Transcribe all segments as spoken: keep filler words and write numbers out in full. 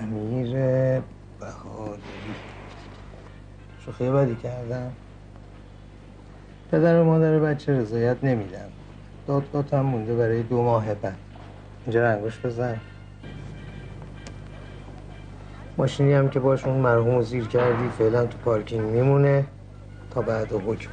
امیر بهادری. شوخی بدی کردم. پدر و مادر بچه رضایت نمیدن. دادگاه هم مونده برای دو ماه بعد. اینجا انگوش بزن. ماشینی هم که باشون مرحوم زیر کردی فعلا تو پارکینگ میمونه تا بعد حکمت.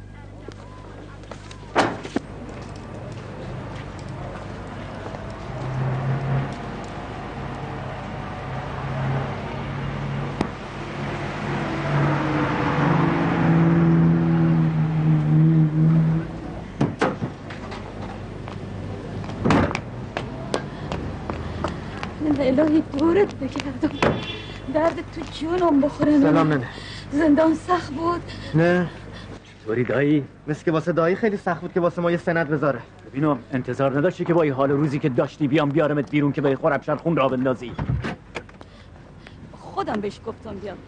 الهی دورت بگردم، درد تو جونم بخوره. سلام ننه. زندان سخت بود؟ نه. چطوری دایی؟ مثل که واسه دایی خیلی سخت بود که واسه ما یه سند بذاره. ببینم انتظار نداشتی که با این حال روزی که داشتی بیام بیارمت بیرون که به خرمشهر خون را بندازی؟ خودم بهش گفتم بیام.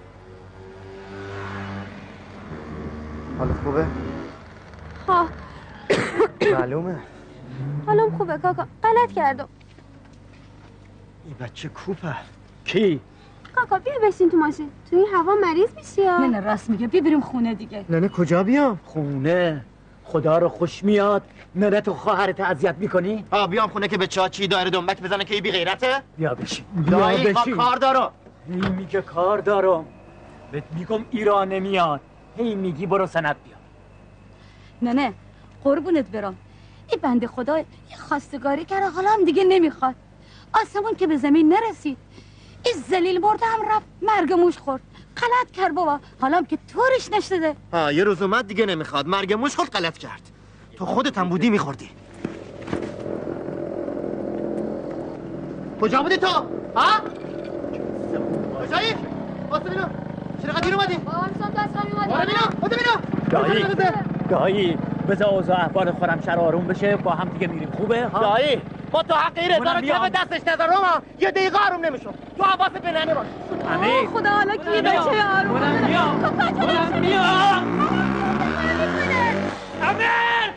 حالت خوبه؟ ها معلومه. حالم خوبه کاکا. غلط کردم. این بچه کوپه. کی؟ کاکا بیا بشین تو ماشین. تو این هوا مریض میشی ها. نه نه راست میگه. بیا بریم خونه دیگه. نه نه کجا بیام؟ خونه. خدا رو خوش میاد نه تو خواهرت اذیت میکنی؟ آ بیام خونه که به چاچی دایره دنبک بزنه که ای بی غیرته؟ بیا بشین. بیا دایی بشین. ما کار دارم. هی میگه کار دارم. بهت میگم ایران نمیاد. هی میگی برو سند بیا. نه نه قربونت برم. این بنده خدا یه خواستگاری کرده حالا هم دیگه نمیخواد. آسمون که به زمین نرسید. این ذلیل مرده هم رفت مرگ موش خورد. غلط کرد بابا. حالا هم که طورش نشده. ها یه روز اومد دیگه نمیخواد. مرگ موش خود غلط کرد. تو خودت هم بودی میخوردی. کجا بودی تو؟ ها؟ کجایی؟ واسه بینم. چرا دیر اومدی؟ بابا میسان تو از خواهی اومدی. واسه بینم. واسه بینم. دایی دایی بذار اوضاع احوال خرمشهر آروم بشه با هم دیگه میریم. خوبه؟ ها؟ دایی با تو حق این رضا رو کف دستش نذارم ها یه دقیقه آروم نمیشم. تو حواست به ننه باش. امیر خدا حالا کی بچه آروم منم میام. منم میام. امیر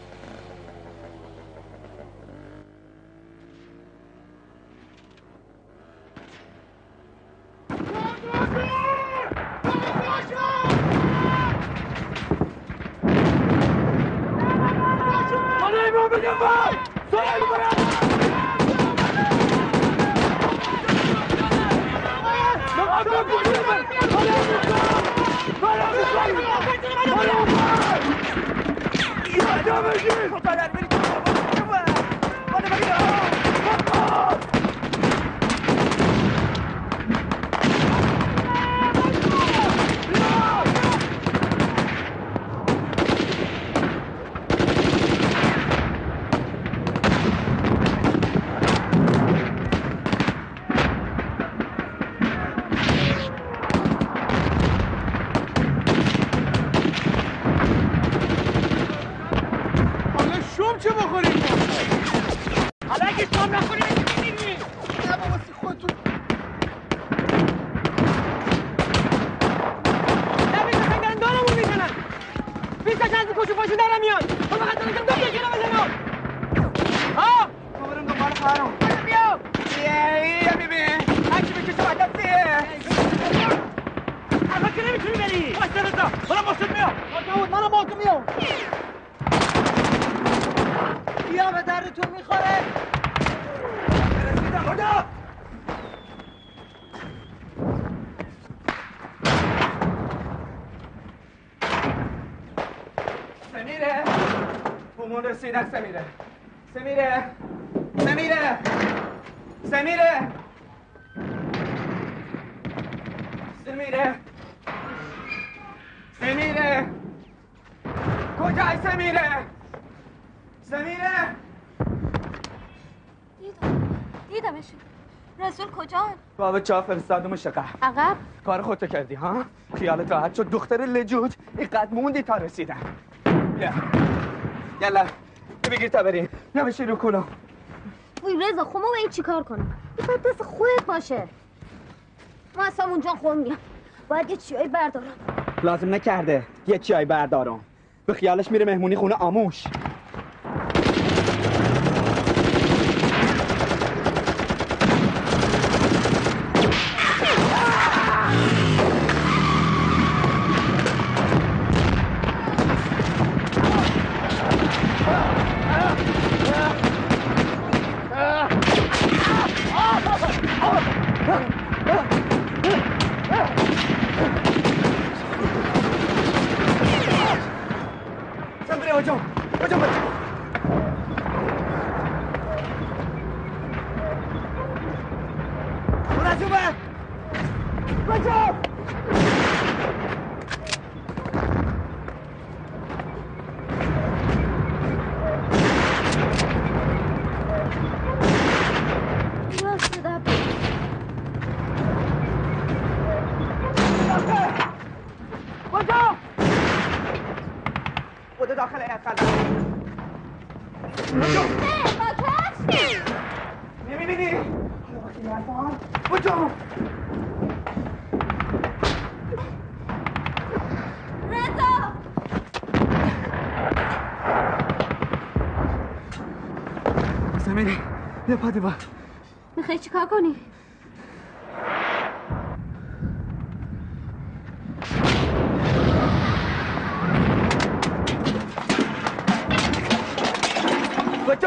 سمیره همون رسیدن. سمیره سمیره سمیره سمیره سمیره سمیره کجای سمیره سمیره دیدم دیدمش. رسول کجا؟ بابا چا فرستادم شقه عقب کار خودتو کردی ها؟ خیالت راحت شد دختر لجوج اینقدر موندی تا رسیدن. بیا یلا بگیر تا بریم. نمیشه رو کنم. وی رضا خب ما با این چی کار کنم؟ این باید دست خودت باشه. ما اصلا اونجا خون میام. باید یه چیایی بردارم. لازم نکرده یه چیایی بردارم. به خیالش میره مهمونی خونه آموش. برای هجوم هجوم برای مرزوبه هجوم داخل اقل نمیبینی؟ حالا وقتی نرفان بجو رضا زمینی یه پاده با میخوای چیکار کنی؟ بجو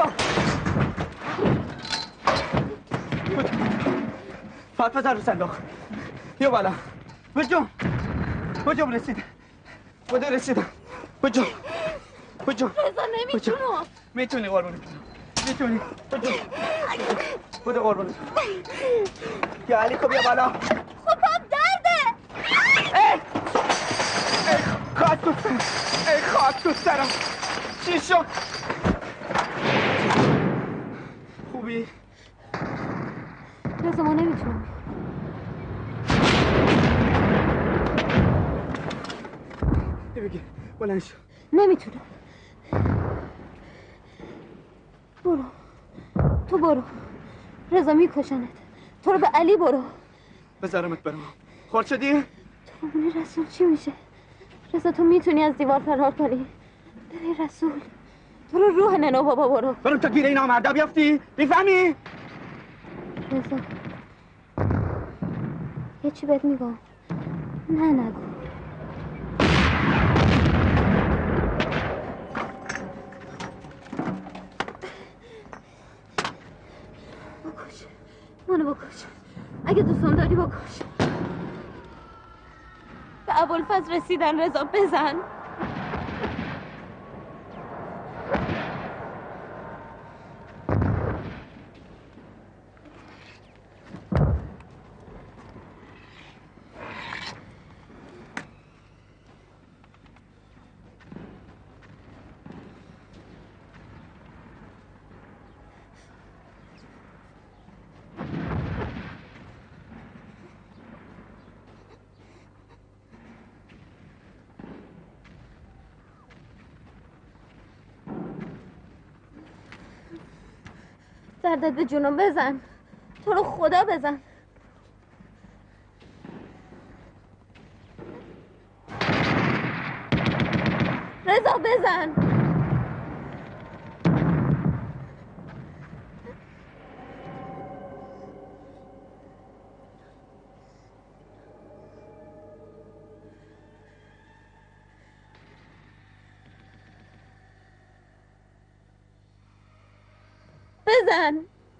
فات بزن رو صندوق یه بالا بجو بجو رسیدم بجو رسیدم بجو بجو رضا نمیتونم میتونی قربونت میتونی بجو بجو قربونت یا علی خب بیا بالا خب پام درده ای ای خاک تو سرم ای خاک تو سرم چی شد خوبی؟ رضا ما نمیتونم بگیر بلند شو نمیتونم برو تو برو رضا میکشنت تو رو به علی برو بذارمت برم خورد شدی؟ تو بمونی رسول چی میشه؟ رضا تو میتونی از دیوار فرار کنی ببین رسول تو رو روح ننو بابا برو برم تا گیره این آمرده بیافتی؟ میفهمی؟ رضا یه چی بهت میگم نه نگو بکش منو بکش اگه دوستم داری بکش به ابوالفضل رسیدن رضا بزن دردت به جونم بزن تو رو خدا بزن رضا بزن بزن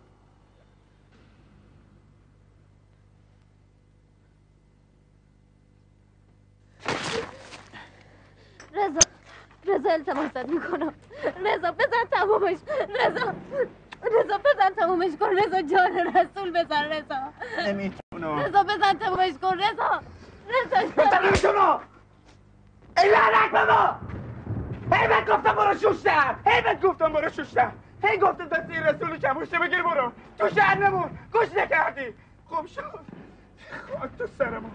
رضا رضا التماست میکنم رضا بزن تمومش رضا رضا بزن تمومش کن رضا جان رسول بزن رضا نمیتونم رضا بزن تمومش کن رضا رضا بزن نمیتونم ای لعنت بابا هی بهت گفتم برو شوشتر هی بهت گفتم برو شوشتر هی گفتم دستی رسول کموشته بگیر برو تو شهر نمون گوش نکردی خوب شد خاک تو سرمو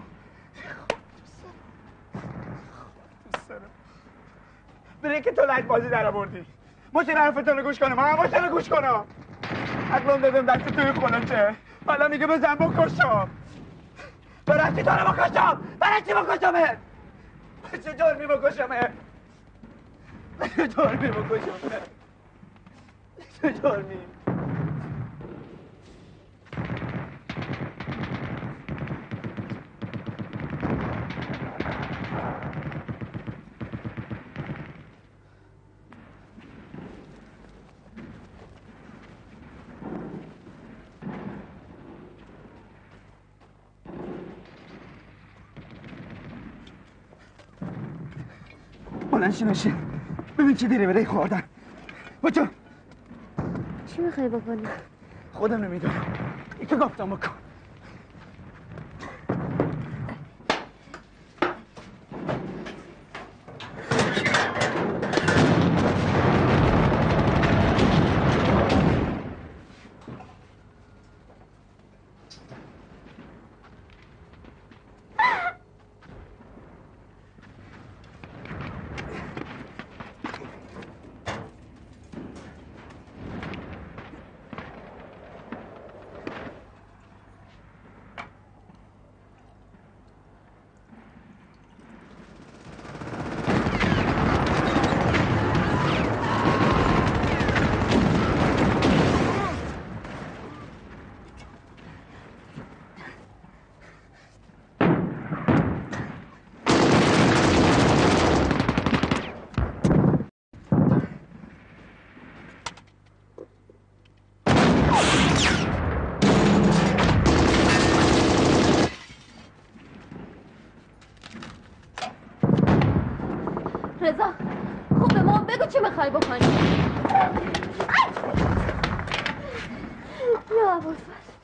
بره که تو لایت بازی در آوردی ماشین حرفتون رو گوش کنم من ماشین رو گوش کنم عقلم دادم دست توی خونه چه حالا میگه بزن بکشم برای چی تو رو بکشم برای چی بکشمت چه جرمی بکشمت چه جرمی بکشمت چه جرمی بلند شی بشین ببین چی دیره بره خوردن. بچه چی میخوای بکنی؟ خودم نمیدونم. ای که گفتم بکن. رضا خب به ما بگو چی میخوای بکنی. یا ابوالفضل.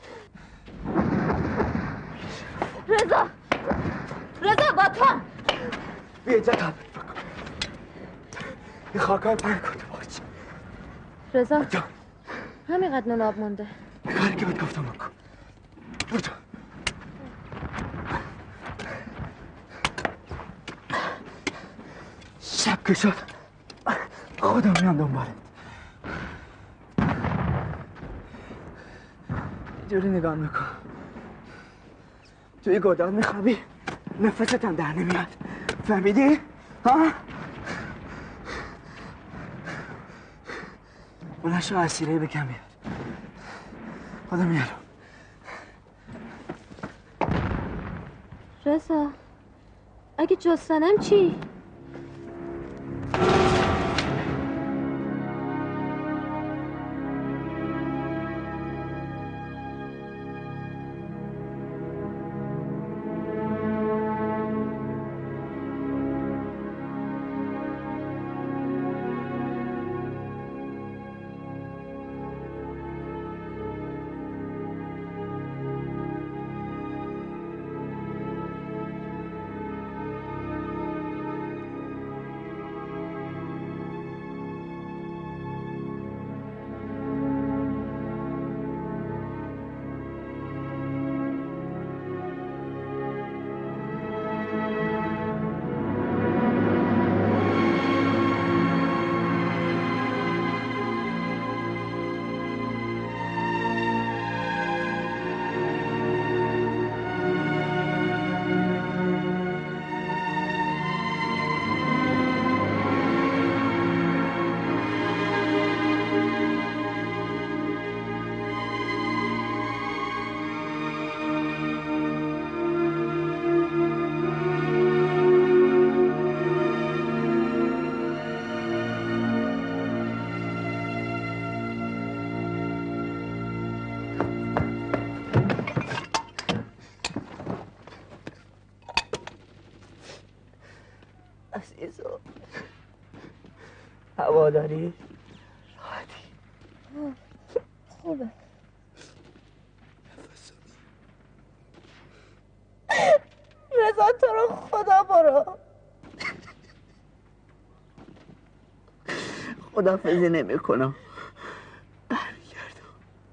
رضا رضا با تو بیا اینجا تابت بکن. این خاکای پنگ کنه باچه. رضا بجا همینقدر نون آب مونده. کاری که بهت گفتم بکن. بجا شب که شد خودم میام دنبالت. جوری نگاه میکن توی گودال میخوابی نفست هم در نمیاد. فهمیدی؟ ها؟ بلنشو اسیره بکن بیاد. خودم میارم. رضا اگه جستنم چی؟ عزیزو هواداری راحتی خوبه. رضا تو رو خدا برو. خداحافظی نمی کنم. برمیگردم.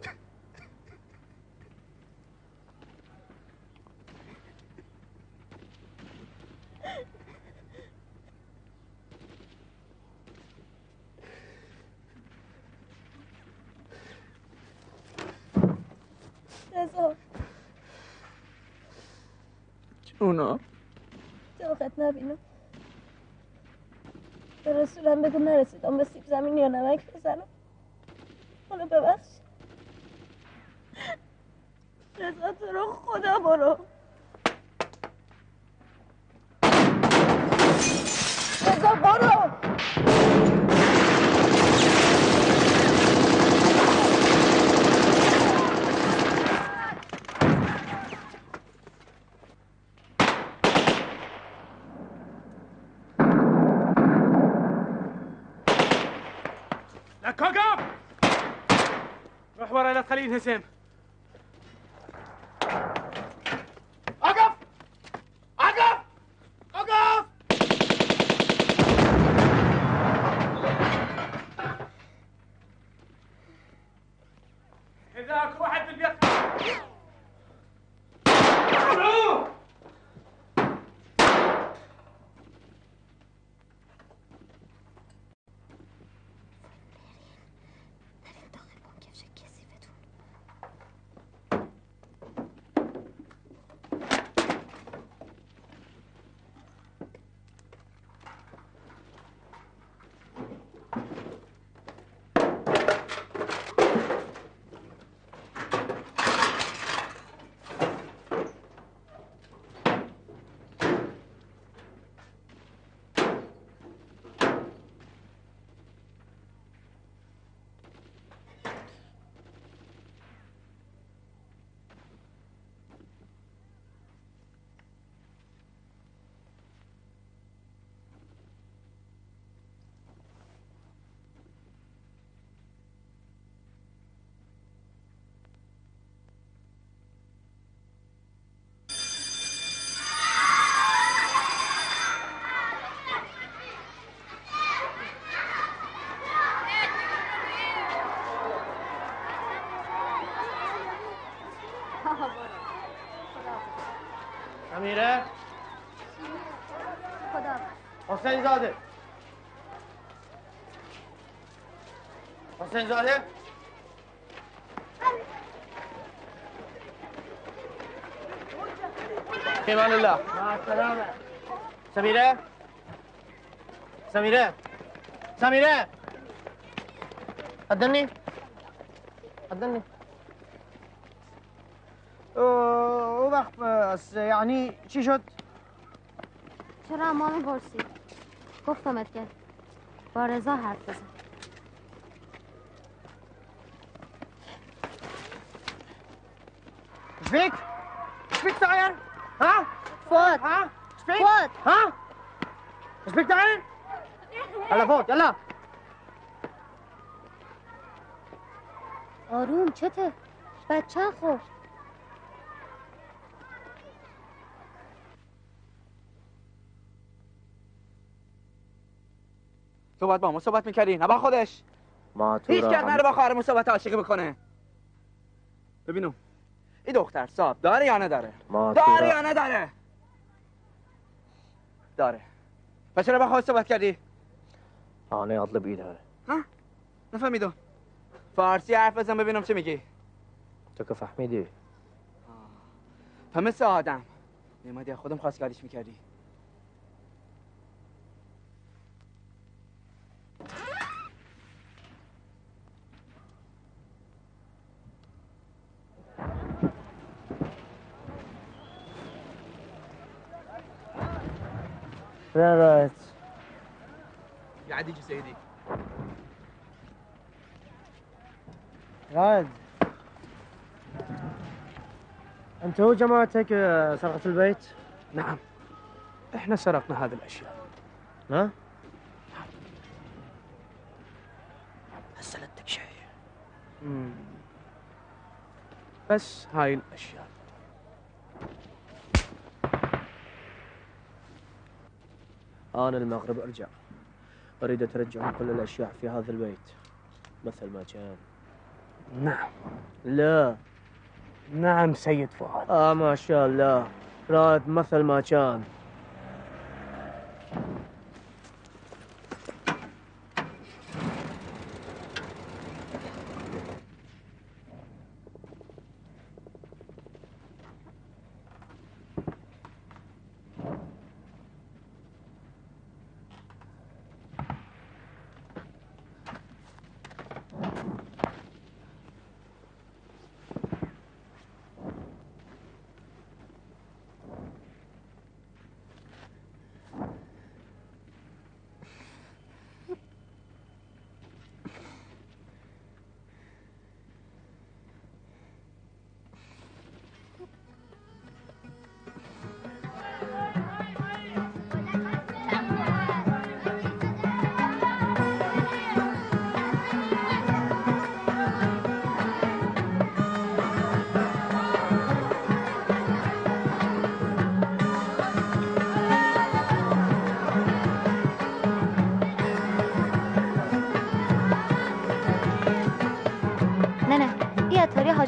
رضا جونا جاقت نبینم. به رسولم بگو نرسیدم به سیب زمینی یا نمک بزنم. حالا ببخش. رضا تو رو خدا برو. رضا برو. لك وقف! روح ورا لا تخليه ينهزم. وقف! وقف! وقف! إذا أكو واحد بالبيت طلعوه! سمیره خدا حسین زاده حسین زاده ایمان الله سلامه سمیره سمیره سمیره قدرني قدرني او وقت بس یعنی چی شد؟ چرا اما میپرسی؟ گفتمت که با رضا حرف بزن. سپیک؟ سپیک تایر؟ ها؟ فوت ها؟ سپیک؟ فوت ها؟ سپیک تایر؟ يلا فوت يلا آروم چته؟ بچه خب صحبت با ما صحبت میکردی نه با خودش. ما تو هیچ کرد نره با خواهر صحبت عاشقی بکنه. ببینم این دختر صاحب داره یا نداره؟ داره یا نداره؟ داره. پس چرا با خواهر صحبت کردی؟ آنه اطلب ایده. ها؟ نفهمیدم. فارسی حرف بزن ببینم چه میگی. تو که فهمیدی. تو مثل آدم میمادی خودم خواستگاریش میکردی. رأيت قاعد يجي سيدي رائد انت هو جماعتك سرقت البيت؟ نعم احنا سرقنا هذه الاشياء. ها؟ هل سلتك شيء؟ بس هاي الاشياء. أنا المغرب أرجع أريد ترجعون كل الأشياء في هذا البيت مثل ما كان. نعم. لا. نعم سيد فؤاد. آه ما شاء الله راد مثل ما كان.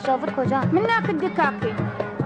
نشاور کجا؟ من ناکد دکاکی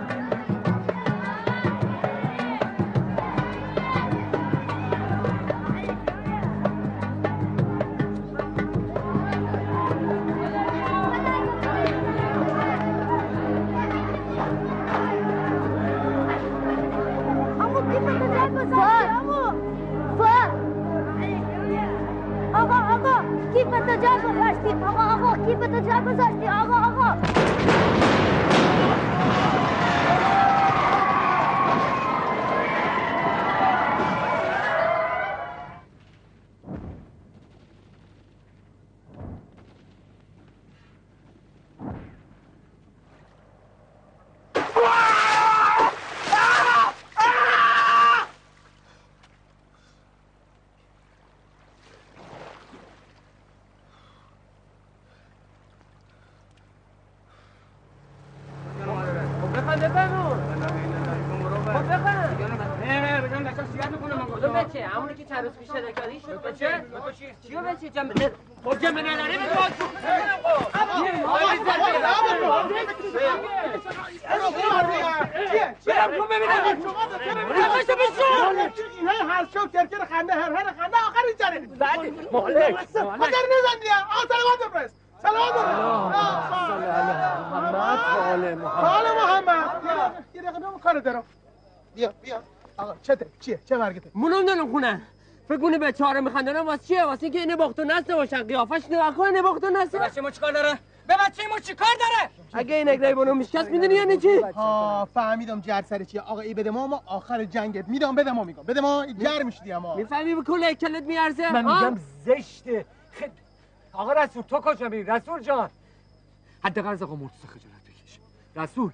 چه مرگته؟ منم نمیدونم خونه. فکر کنی به چهار میخندن واسه چیه؟ واسه اینکه اینه باخت و نسته باشن. قیافش نگاه کن اینه باخت و نسته. بچه ما چیکار داره؟ به بچه ما چیکار داره؟ اگه این اگرای بونو میشکست میدونی یعنی چی؟ ها فهمیدم جر سر چیه. آقا ای بده ما ما آخر جنگت میدم بده ما میگم. بده ما جر میشدی اما. میفهمی به کل کلت میارزه؟ من میگم زشته. خد... آقا رسول تو کجا میری؟ رسول جان. حداقل از آقا مرتضی خجالت بکش. رسول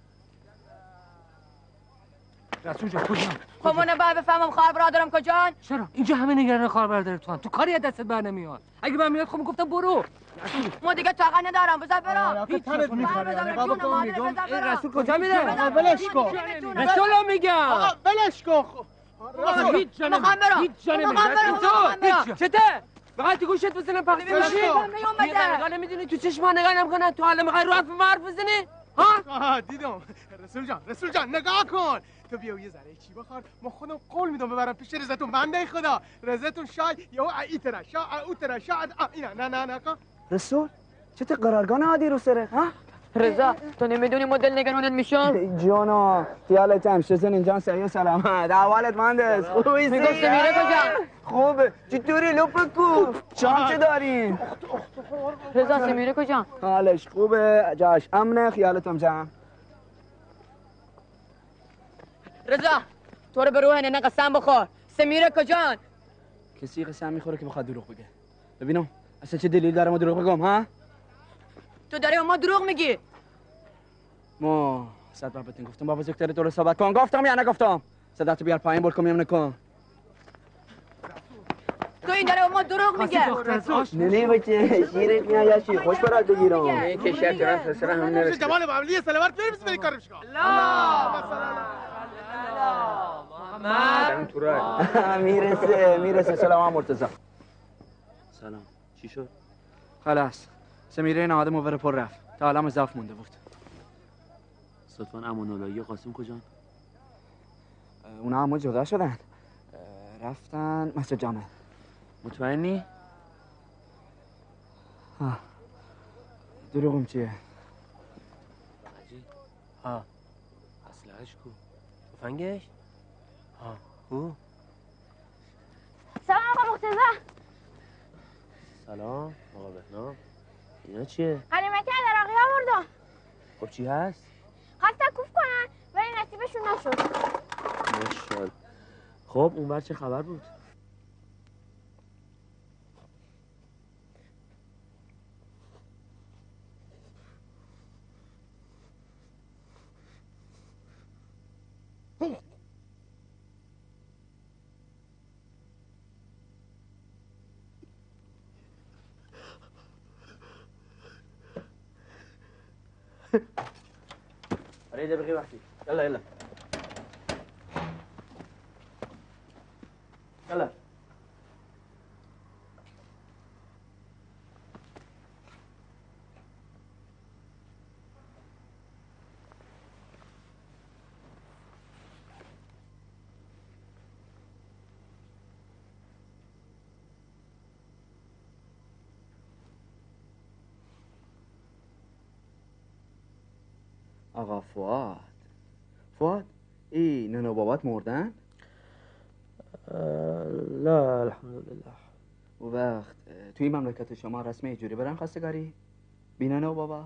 رسول جان کجا؟ خب اون باید بفهمم خواهر برادرم کجان؟ چرا؟ اینجا همه نگران خواهر برادر تو هم. تو کاری از دستت بر نمیاد. اگه من میاد خب گفتم برو. ما دیگه طاقت ندارم بذار برم. هیچ تنت میخوره. نگاه بکن میگم این رسول کجا میره؟ ولش کن. رسولو میگم. آقا ولش کن. رسول هیچ جا نمیره. هیچ جا نمیره. چته؟ فقط تو گوشت بزنم پخش بشی. نگاه نمیدونی تو چشم نگاه نمیکنن. تو حالا میخوای رو حرف من حرف بزنی؟ ها دیدم. رسول جان رسول جان نگاه کن. تو بیا یه ذره چی بخور. ما خودم قول میدم ببرم پیش رضاتون. بنده خدا رضاتون شای یا ایترا شا اوترا شا اینا نه نه نه کن. رسول چه قرارگاه عادی رو سره ها؟ رضا تو نمیدونی مدل نگرانت میشم؟ جانا خیالت هم شزن اینجا سعی سلامت احوالت مهندس خوبی میگفت میره کجا؟ خوبه چطوری لپکو شام چه دارین؟ رضا سمیره کجا؟ حالش خوبه جاش امنه خیالت هم جمع رضا تو رو به روح ننه قسم بخور سمیره کجان؟ کسی قسم میخوره که بخواد دروغ بگه ببینم اصلا چه دلیل داره ما دروغ بگم ها؟ تو داری ما دروغ میگی ما صد بار بهتون گفتم با بزرگتر تو رو صحبت کن گفتم یا نگفتم صداتو بیار پایین بول کم نکن تو این داره ما دروغ میگه نه بچه شیرت میاد یا چی خوش برات بگیرم این که شرط راست سر هم نرسید جمال بابلی سلامت بریم بریم کارش کن محمد تو راه میرسه میرسه سلام مرتضی سلام چی شد خلاص سمیره این آدم اوور پر رفت تا حالا مضاف مونده بود صدفان اماناللهی قاسم کجان؟ اونا همه جدا شدن رفتن مسجد جامع مطمئنی؟ ها دروغم چیه؟ حاجی ها اسلحه‌اش کو؟ تفنگش؟ ها او سلام آقا مرتضی سلام آقا بهنام اینا چیه؟ غنیمتی از عراقی ها بردم خب چی هست؟ خواستن کوف کنن ولی نصیبشون نشد ماشاءالله خب اونور چه خبر بود؟ اريد ابغي وحدي يلا يلا يلا آقا فؤاد فؤاد ای ننو بابات مردن؟ لا الحمدلله. و وقت توی مملکت شما رسمی جوری برن خواستگاری؟ بی ننو بابا؟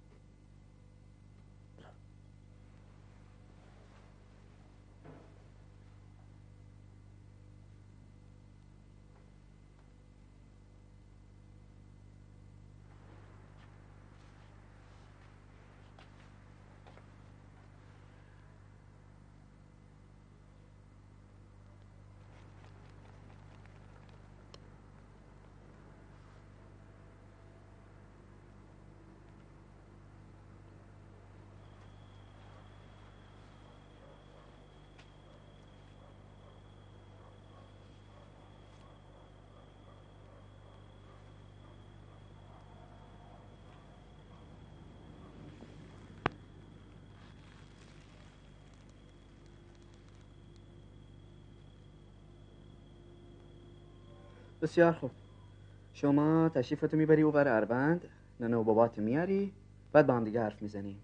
بسیار خوب. شما تشریفتو میبری اوور اروند، ننه و بابات میاری، بعد با هم دیگه حرف میزنیم.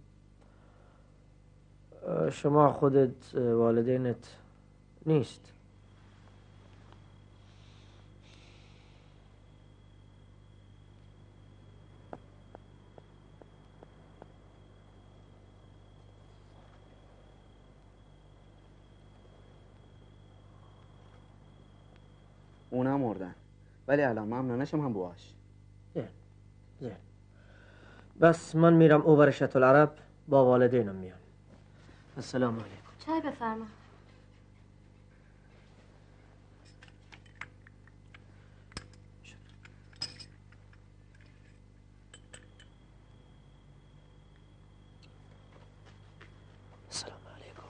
شما خودت والدینت نیست؟ اونا مردن، ولی الان ممنونشم هم بواش. زین زین بس من میرم اوور شط العرب، با والدینم میام. السلام علیکم. چای بفرما. السلام علیکم.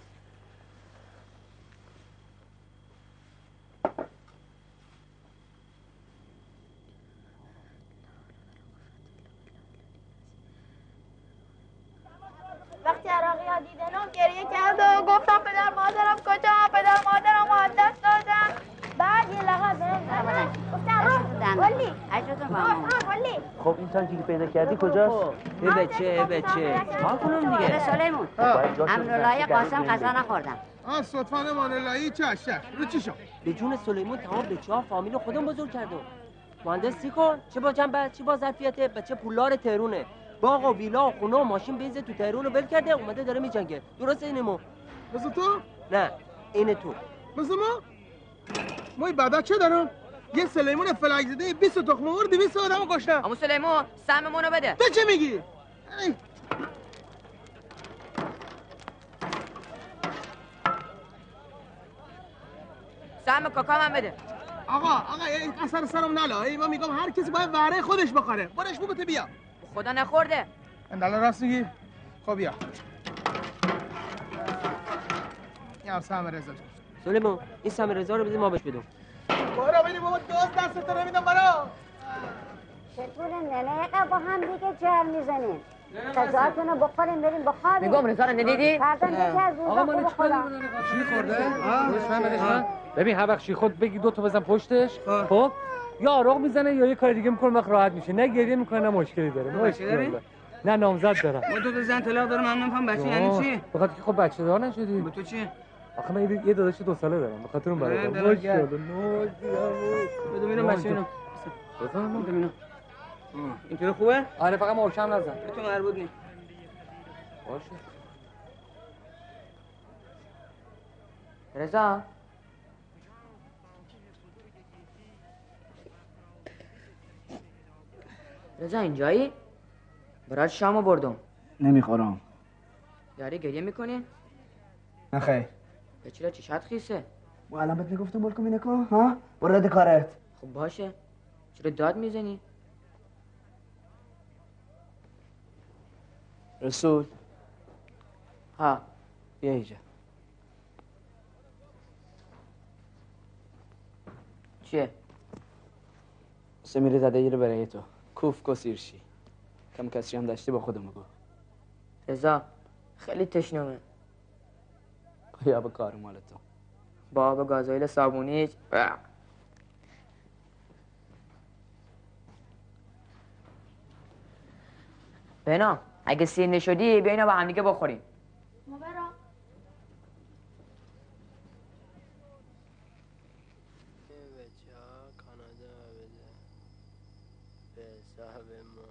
وقتی عراقی ها دیدنم گریه کرد و گفتم پدر مادرم کجا، پدر مادرم رو از دست دادم. بعد یه لحظه بهم زدن گفتم ولی ولی خب این تانکی که پیدا کردی کجاست؟ ای بچه ای بچه ها کنم دیگه. سلیمون امرالله قاسم غذا نخوردم. آه صدفان مانالایی چش چش رو چی شد؟ به جون سلیمون تمام بچه ها فامیل خودم بزرگ کردم. مهندس سیکن چه با جنبه چه با ظرفیته بچه پولار تهرونه. باغ و ویلا و خونه و ماشین بنز تو تهران رو ول کرده اومده داره میجنگه. درسته اینمو؟ مثل تو؟ نه این تو. مثل ما؟ ما بعدا چه دارم؟ یه سلیمون فلک زده بیست تخم مرغ دویست آدمو کشتم. اما سلیمون سهممونو بده. تو چه میگی؟ ای. سهم کاکا من بده. آقا آقا این اثر سرم نلا. من میگم هر کسی باید وعره خودش بخوره. برش بگو تو بیا. خدا نخورده. اندالا راست میگی؟ خب بیا. یا سهم رضا. سلیمون این سهم رضا رو بده ما بهش بدم. برو ببین بابا دوست دست تو نمیدم برا. چطور ننه با هم دیگه جر میزنیم؟ غذاتون رو بخوریم بریم بخوابیم. میگم رضا رو ندیدی؟ فردا یکی از روزا خوب خدا. چی خورده؟ ببین هر وقت چی خود بگی دو تا بزن پشتش. خب یا آروغ میزنه یا یه کار دیگه میکنه وقت راحت میشه. نه گریه میکنه نه مشکلی داره. مشکلی نه نامزد دارم. ما دو تا زن طلاق دارم من نمیفهم بچه یعنی چی؟ بخاطر که خب بچه دار نشدی. به تو چی؟ آخه من یه داداش دو ساله دارم. بخاطر اون برادر. ماشاءالله. بدون اینو بچه اینو. بفهم بدون اینو. اینطوری خوبه؟ آره فقط محکم نزن. به تو مربوط نیست. باشه. رضا رضا اینجایی؟ برات شامو بردم. نمیخورم. داری گریه میکنی؟ نه خیر. به چرا چشات خیسه؟ و الان بهت نگفتم بول کن اینکو ها؟ برو رد کارت. خب باشه. چرا داد میزنی؟ رسول ها بیا اینجا. چیه؟ سمیره زده رو برای تو. کوف کسیرشی. کم کسری هم داشتی با خودم بگو. رضا خیلی تشنمه. یا به کار مال تو. با آب گازوئیل صابونی. بنا اگه سیر نشدی بیا اینا با هم دیگه بخوریم. صاحب ما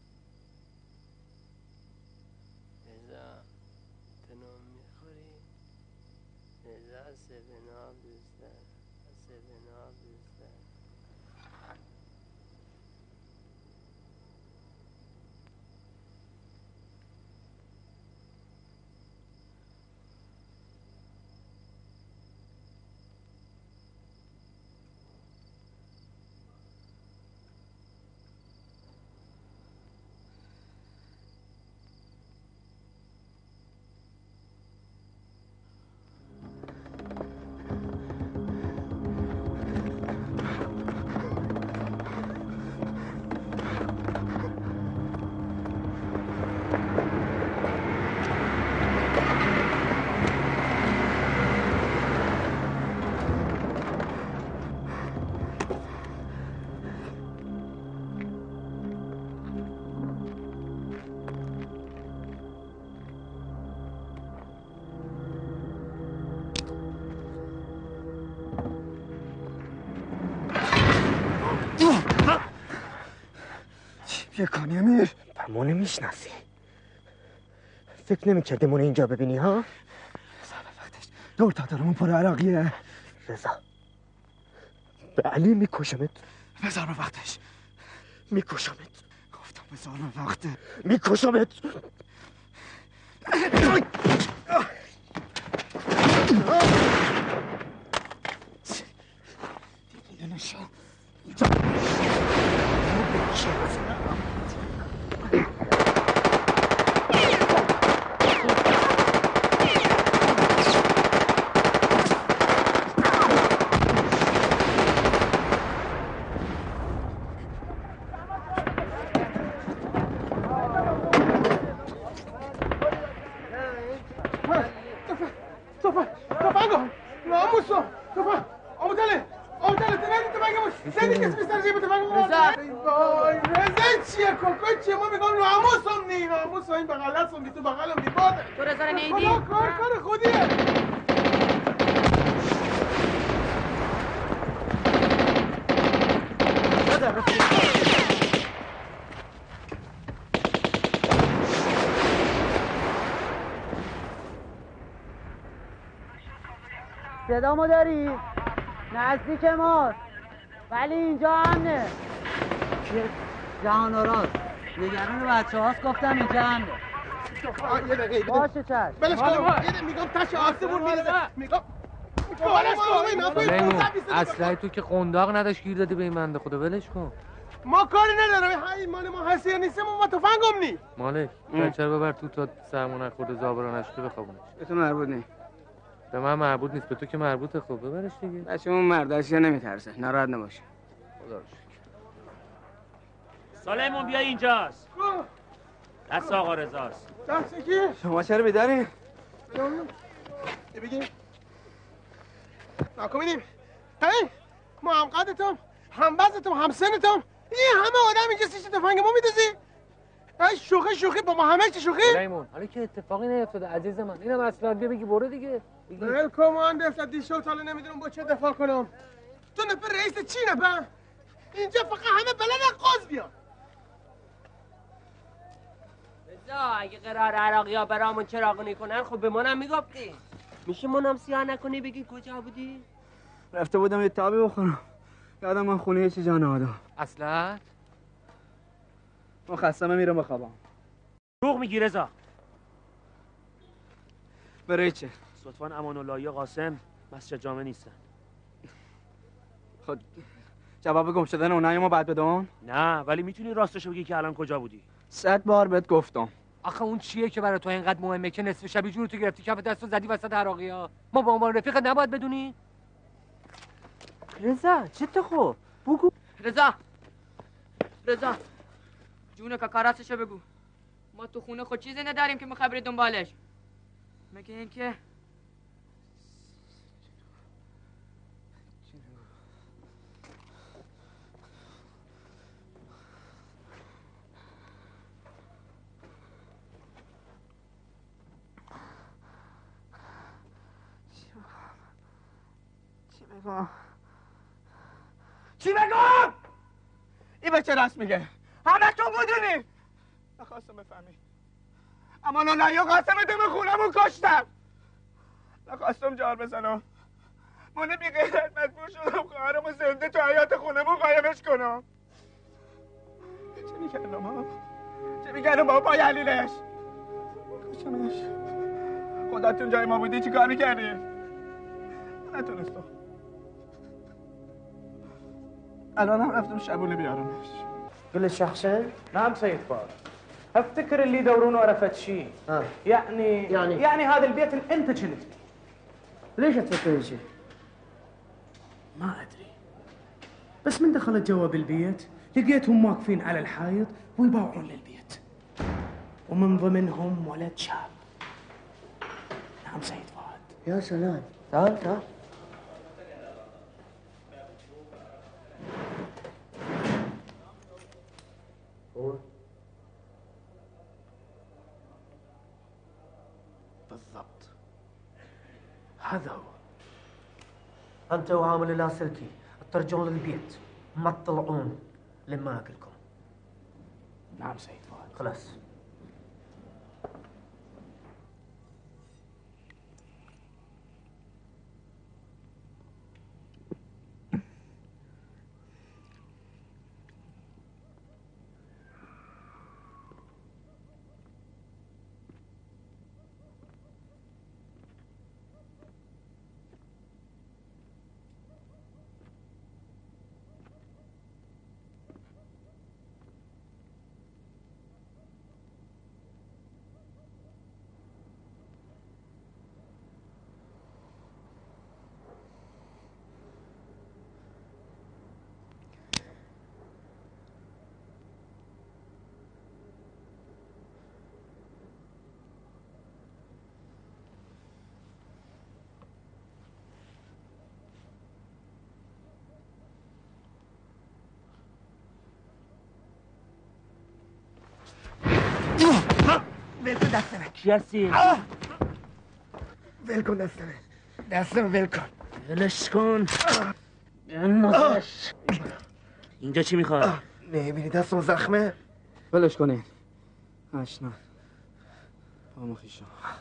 رضا تنام میخوری؟ رضا سبناب دوست داره سبناب دوست داره یه کانی امیر همو نمیشناسی فکر نمیکردی مونه اینجا ببینی ها؟ وقتش دور تا دارمون پر عراقیه رضا به علی میکشمت بذار به وقتش میکشمت گفتم بذار به وقته میکشمت دیگه نشو صدامو داری؟ نزدیک ماست ولی اینجا امنه. جهان آراز نگران بچه هاست گفتم اینجا امنه. یه دقیقه باشه چشم بلش کن میگم تش آسمون میرزه میگم لیمون اصلا تو که قنداق نداشت گیر دادی به این بنده خدا ولش کن. ما کاری ندارم های مال ما هستی یا نیستم ما تفنگم نی مالک بچه ببر تو تا سرمون نخورده زابرانش که بخوابونش. به تو مربوط نی به من مربوط نیست به تو که مربوطه. خب ببرش دیگه. بچه اون مردش یا نمیترسه ناراحت نباشه. خدا رو شکر. سلیمون بیا اینجاست. دست آقا رضاست. دست کی؟ شما چرا بیدارین؟ بگیم ناکامینیم هی ما هم قدتم هم وزنتم هم سنتم این همه آدم اینجا سیچ تفنگ ما میدازی؟ ای شوخی شوخی با ما همه چی شوخی؟ لیمون حالا که اتفاقی نیفتاده عزیز من. اینم اصلا بیا بگی برو دیگه. ول کن مهندس دیشب تا نمیدونم با چه دفاع کنم. تو نفر رئیس چی نفر؟ اینجا فقط همه بلدن قاز بیان. رضا اگه قرار عراقی ها برامون چراغونی کنن خب به منم میگفتی. میشه منم سیاه نکنی بگی کجا بودی؟ رفته بودم یه تابی بخورم یادم من خونه یه چی جان آدم. اصلا؟ من خستمه میرم بخوابم. روغ میگی رضا؟ برای چه؟ لطفاً امان اللهی قاسم مسجد جامع نیستن. خود جواب گم شدن اونایی ما بعد بدون؟ نه ولی میتونی راستشو بگی که الان کجا بودی؟ صد بار بهت گفتم. آخه اون چیه که برای تو اینقدر مهمه که نصف شبی جون تو گرفتی کف دستو زدی وسط عراقی ها؟ ما با عنوان رفیقت نباید بدونی؟ رضا چه تو خوب؟ بگو. رضا رضا جون کاکاراسشو بگو. ما تو خونه خود چیزی نداریم که مخبری دنبالش. مگه اینکه چی بگم؟ این بچه راست میگه. همه تو بودونی. نخواستم بفهمی اما نانیا قاسمت به خونمون کشتم. نخواستم جار بزنم. من بی غیرت مجبور شدم خواهرمو زنده تو حیات خونمون قایمش کنم. چه میکردم ها؟ چه میکردم با پای علیلش؟ کشمش. خودتون جای ما بودی چی کار میکردی؟ نتونستم. الان هم رفتم شبونه بیارمش. قل شخصين؟ نعم سيد فؤاد. افتكر اللي يدورونه عرفت شيء. آه. يعني يعني يعني هذا البيت اللي انت كنت فيه. ليش تفكر شيء؟ ما ادري. بس من دخلت جوا بالبيت لقيتهم واقفين على الحائط ويباوعون للبيت. ومن ضمنهم ولد شاب. نعم سيد فؤاد. يا سلام. تعال تعال. هو بالضبط هذا هو. انت وعامل اللاسلكي ترجعون للبيت ما تطلعون لما اقلكم. نعم سيد فؤاد. خلاص. ول کن دستمه. چی هستی؟ ول کن دستمه. دستمه ول کن. ولش کن. نازش. اینجا چی میخواد؟ نمیبینی دستم زخمه؟ ولش کنین. اشنا. پامو خیشم.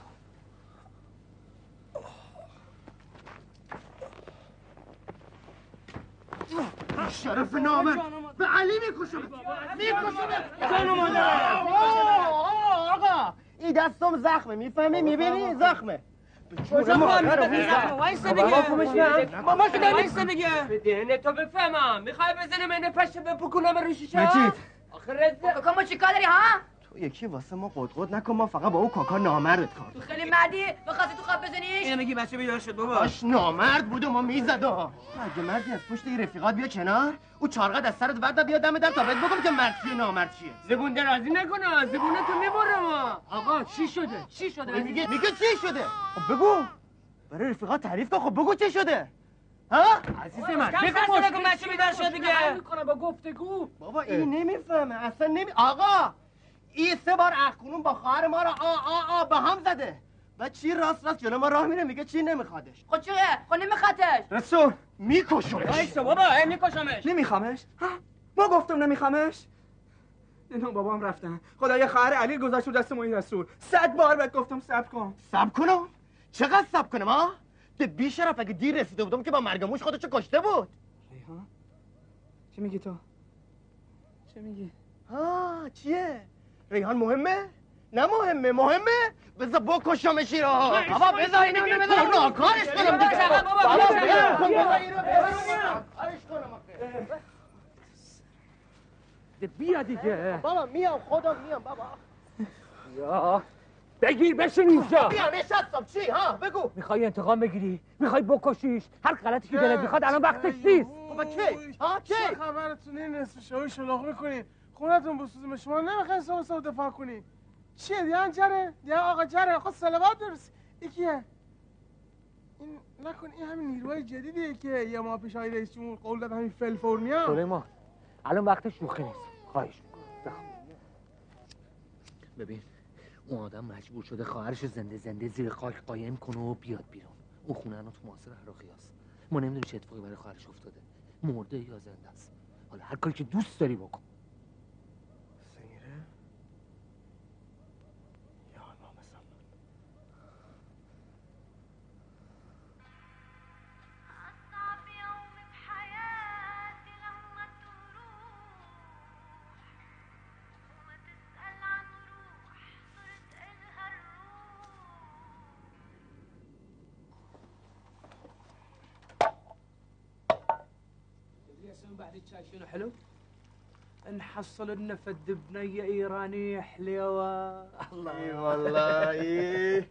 شرف نامه به علی میکشم میکشم جان مادرم. آقا این دستم زخمه میفهمی میبینی زخمه کجا فهمیدی زخمه؟ وایسا بگه بابا که وایسا بگه بده تو بفهمم. میخوای بزنم اینه پشه بپکنم روشیشا؟ مجید آخه رزه کاکا ما چی کار داری ها؟ تو یکی واسه ما قدقد نکن ما فقط با او کاکا نامرد کار تو خیلی مردی بخواستی تو خواب بزنیش؟ اینو میگی بچه بیدار شد بابا. باش نامرد بود و ما میزدم. مگه مردی از پشت این رفیقات بیا کنار او چارقد از سرت ورد بیا دم در تا بهت بگم که مرد چیه نامرد چیه. زبون درازی نکنه. زبونه تو میبرم. آقا چی شده؟ چی شده؟ میگه میگه چی شده؟ خب بگو برای رفیقات تعریف کن. خب بگو چی شده؟ ها؟ عزیز من بگو مشکل بچه بیدار شد دیگه. میکنه با گفتگو. بابا این نمیفهمه اصلا نمی آقا این سه بار اخکونون با خواهر ما رو آ آ آ به هم زده. و چی راست راست جلو ما راه میره میگه چی نمیخوادش. خب چیه؟ خب نمیخوادش. رسول میکشمش. وایسا بابا میکشمش. نمیخوامش؟ ما گفتم نمیخوامش؟ اینا بابام رفتن. خدا یه خواهر علی گذاشت دست ما این رسول. صد بار بهت گفتم صبر کن. صبر کنم؟ چقدر صبر کنم ها؟ ده بی شرف اگه دیر رسیده بودم که با مرگ موش خودشو کشته بود. ریحان چی میگی تو؟ چی میگی؟ ها چیه؟ ریحان مهمه؟ نه مهمه مهمه؟ بذار بکشمش رو. بابا بذار اینو بذار ناکارش کنم دیگه. بابا بذار کن بذار اینو بذار کارش کنم. بیا دیگه. بابا میام خودم میام بابا. یا بگیر بشین اینجا. بیا نشستم چی ها بگو. میخوای انتقام بگیری؟ میخوای بکشیش؟ هر غلطی که دلت میخواد الان وقتش نیست. بابا کی؟ ها کی؟ چه خبرتونه نصف شوی شلاق میکنین؟ خونتون بسوزیم شما نمیخواین صبح صبح دفاع کنین. چیه دیان جره؟ دیان آقا جره خود صلوات درست. یکیه این نکن این همین نیروهای جدیدیه که یه ماه پیش آقای رئیس جمهور قول داد همین فلفورنیا. سلیمان الان وقت شوخی نیست. خواهش میکنم. ببین اون آدم مجبور شده خواهرش زنده زنده زیر خاک قایم کنه و بیاد بیرون. اون خونه الان تو معاصر عراقی است. ما نمیدونیم چه اتفاقی برای خواهرش افتاده. مرده یا زنده است. حالا هر کاری که دوست داری بکن. اسم بعد الشاي شنو حلو؟ نحصل لنا فد بنيه ايرانيه حليوه. الله اي والله اي.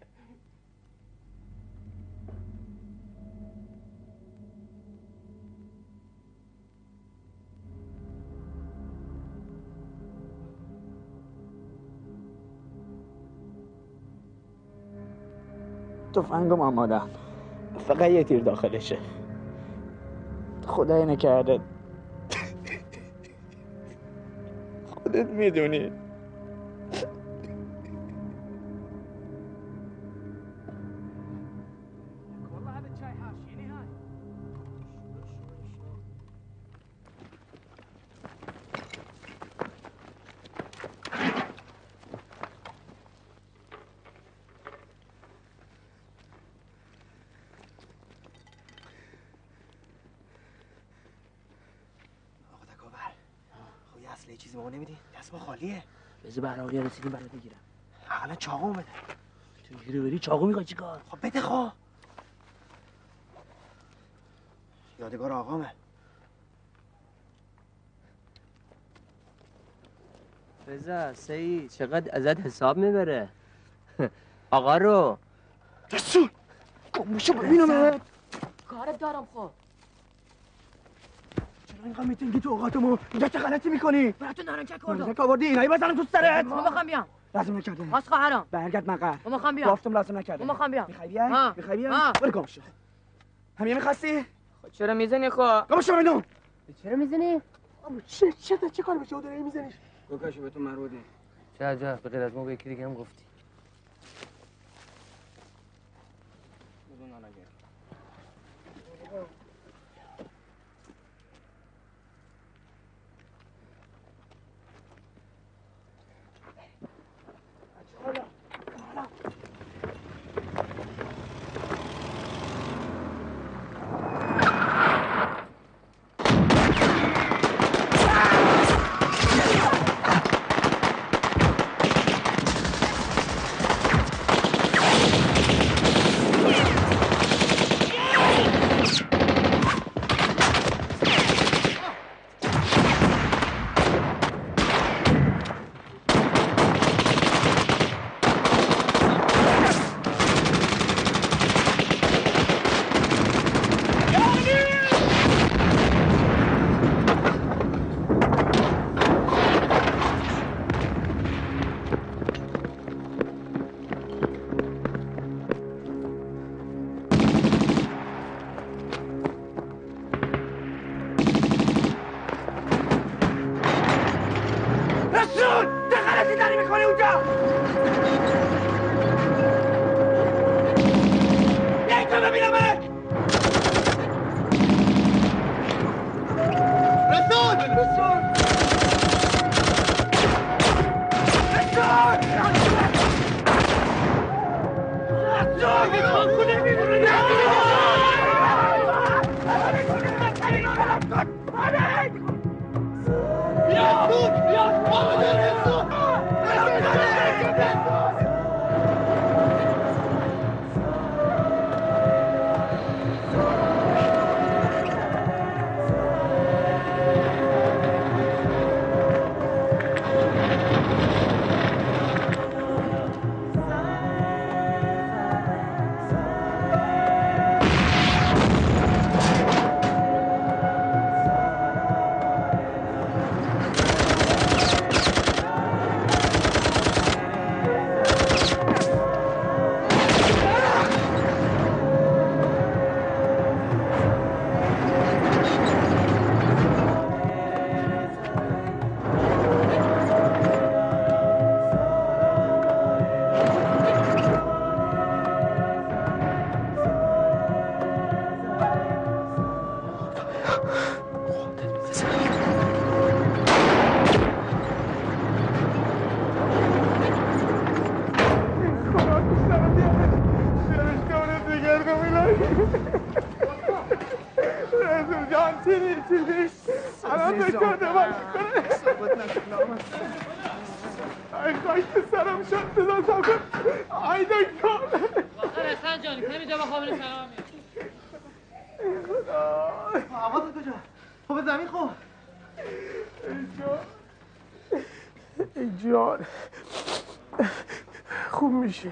تفنگم آمادم، فقط یه تیر داخلشه. خدای نکرده خودت میدونی. اصلا چیزی به ما نمیدی؟ دست ما خالیه. بذار براقی رسیدیم برات بگیرم. حالا چاقو بده. تو گیره بری چاقو میخوای چیکار؟ خب بده خب. یادگار آقامه. رضا سعید چقدر ازت حساب میبره. آقا رو رسول گمشو ببینم. کارت دارم خب. چرا اینقدر میتینگی تو اوقات ما؟ اینجا چه غلطی میکنی؟ براتو نارنجک آوردم. نارنجک آوردی؟ اینایی بزنم تو سرت. ما میخوام بیام. لازم نکرده. ماست خواهرام. برگرد مقر. ما میخوام بیام. گفتم لازم نکرده. ما میخوام بیام. میخوای بیای؟ میخوای بیای؟ برو گم شو. همین میخواستی؟ خب چرا میزنی خب؟ گم شو بدون. چرا میزنی؟ آبو چه چه چه کار به چودره میزنی؟ گوکاشو به تو مربوطه. چه عجب به غیر از ما به یکی دیگه هم گفتی. بدون نگه. خب زمین خب ای جان خوب میشه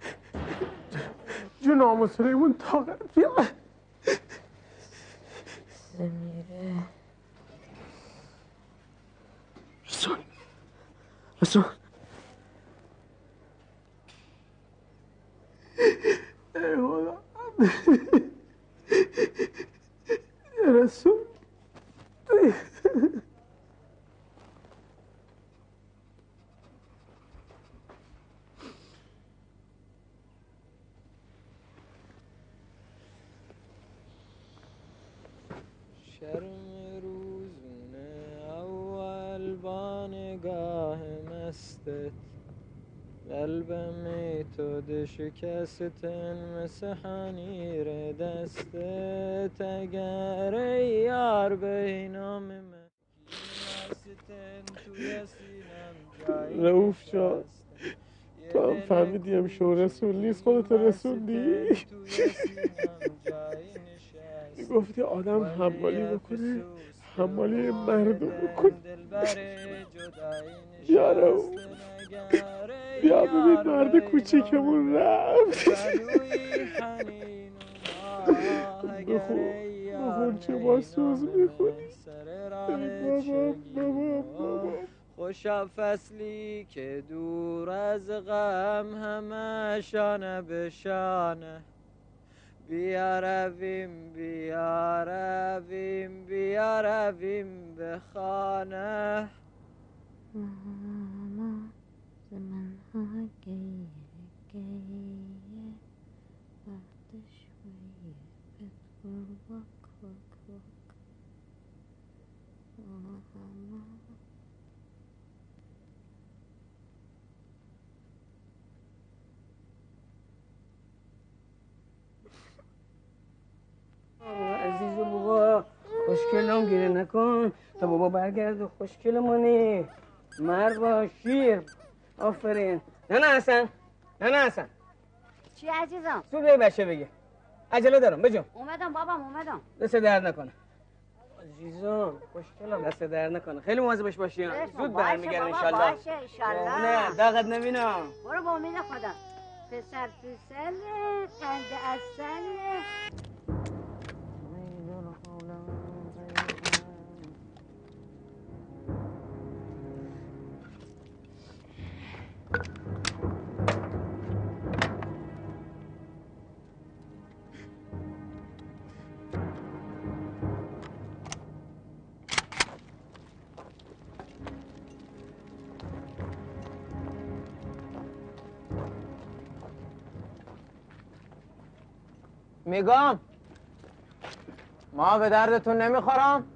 جون آموزنیمون طاقت بیا سمیره رسول رسول ای خدا رسول شرم روزونه اول با نگاه مستت قلبم ایتود شکستن مثل حنیر دستت اگر ای یار به نام من توی سینم جایی رؤوف جان تو هم فهمیدیم شو رسول نیست خودتو رسوندی گفتی آدم حمالی بکنه حمالی مردم بکنه بیا رؤوف بیا ببین مرد کوچیکمون رفت بخون بخون چه با سوز میخونی بابا بابا بابا خوشا فصلی که دور از غم همه شانه به شانه بیا رویم بیا رویم بیا رویم به خانه ماما زمانها گیه گیه وقت شویه بتور وک وک وک ماما عزیز بابا خوشگلم گیره نکن تا بابا برگرد و خوشگلمونی مرد با شیر آفرین نه نه حسن نه نه حسن چی عزیزم؟ سود به بچه بگه عجله دارم بجم اومدم بابام اومدم دست درد نکنه عزیزم خوشگلم دست درد نکنه خیلی مواظبش باشی زود برمیگردم ان شاء الله باشه ان شاء الله نه داغت نبینم برو با امید خدا پسر پسر قند اصل میگم ما به دردتون نمیخورم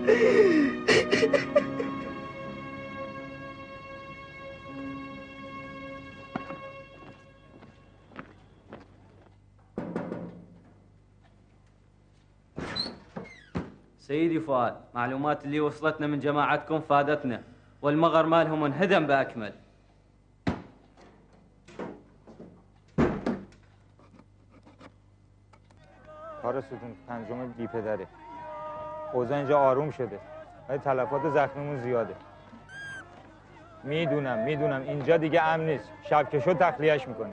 سيدي فؤاد، معلومات اللي وصلتنا من جماعتكم فادتنا، والمغر مالهم انهدم بأكمل. کار ستون پنجم بی پدره. اوضاع اینجا آروم شده ولی تلفات زخمیمون زیاده. میدونم میدونم اینجا دیگه امن نیست. شب که شد تخلیهش میکنه.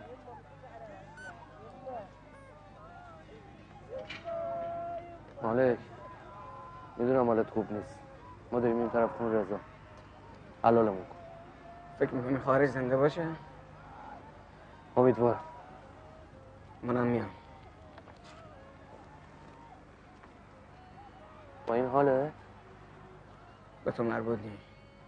مالک میدونم حالت خوب نیست. ما داریم این طرف خون رضا. حلالمون کن. فکر میکنی خارج زنده باشه؟ امیدوارم. منم میام. با این حاله؟ به تو مربوط نیست.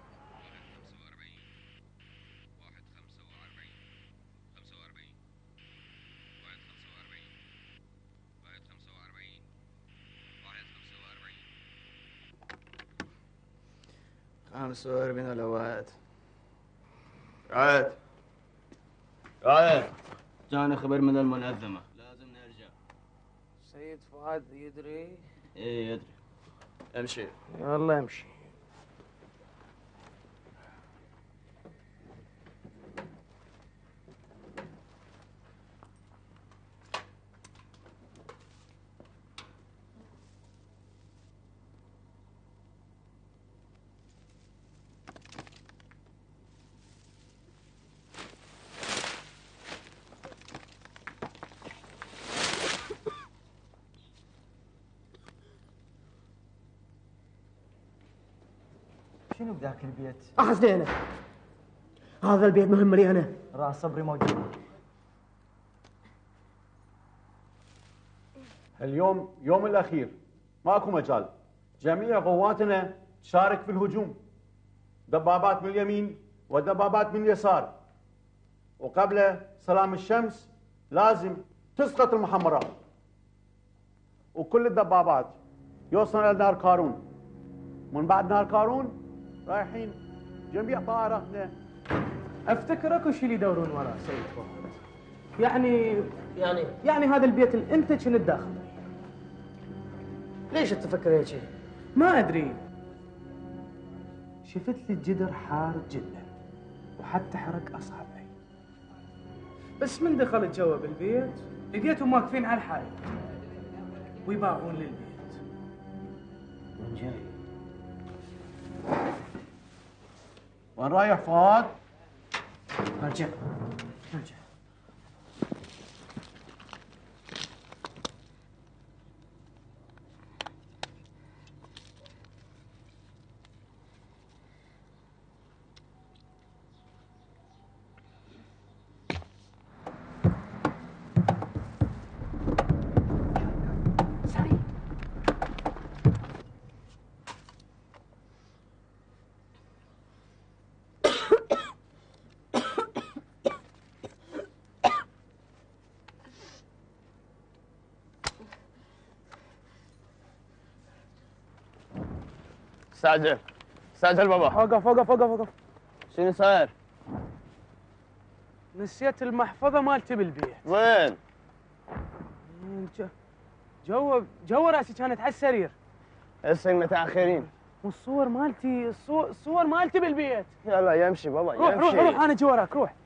خمسة وأربعين ولا واحد رائد رائد جانا خبر من المنظمة لازم نرجع. سيد فؤاد يدري؟ ايه يدري. امشي. يلا امشي. شنو بذاك البيت؟ قصدي انا هذا البيت مهم لي انا. راس صبري موجود. اليوم يوم الاخير ماكو مجال. جميع قواتنا تشارك في الهجوم. دبابات من اليمين ودبابات من اليسار. وقبل سلام الشمس لازم تسقط المحمرات. وكل الدبابات يوصلون الى نار كارون. من بعد نار كارون رايحين جميع طائراتنا. افتكر اكو شيء يدورون وراه سيد فؤاد. يعني يعني يعني هذا البيت اللي انت كنت داخله. ليش تفكر هيك؟ ما ادري. شفت لي الجدر حار جدا وحتى حرق اصابعي. بس من دخلت جوا بالبيت لقيتهم واقفين على الحائط ويباعون للبيت. من جاي؟ وين رايح فؤاد؟ ارجع ارجع. استعجل استعجل بابا. وقف وقف وقف وقف. شنو صاير؟ نسيت المحفظة مالتي بالبيت. وين؟ جوا جوا راسي كانت على السرير. هسه متاخرين. والصور مالتي الصور الصور مالتي بالبيت. يلا يمشي بابا روح يمشي. روح روح انا جوا وراك روح.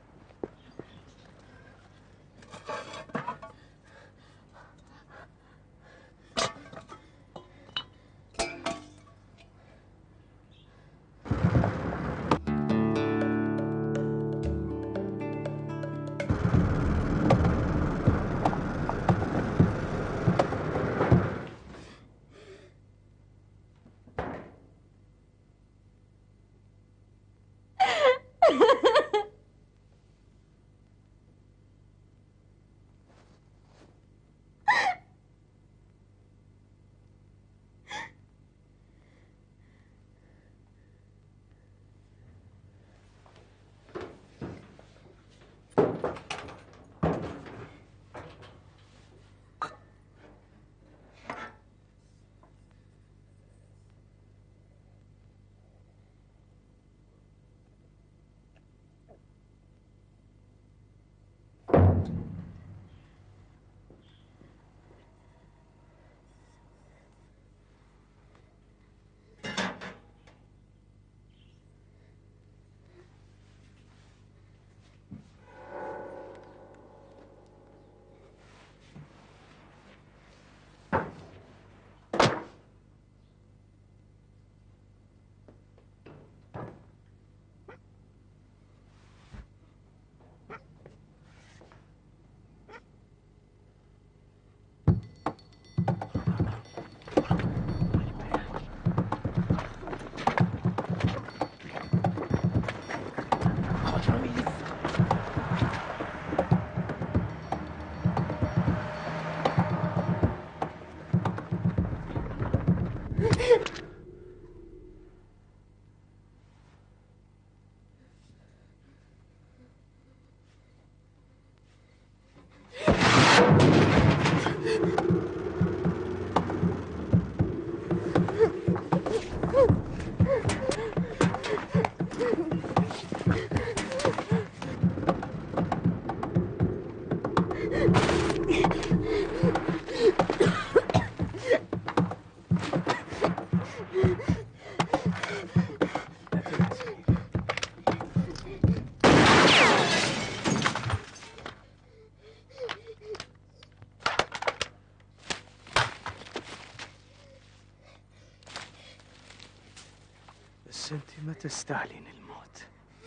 بس انت ما تستاهلين الموت.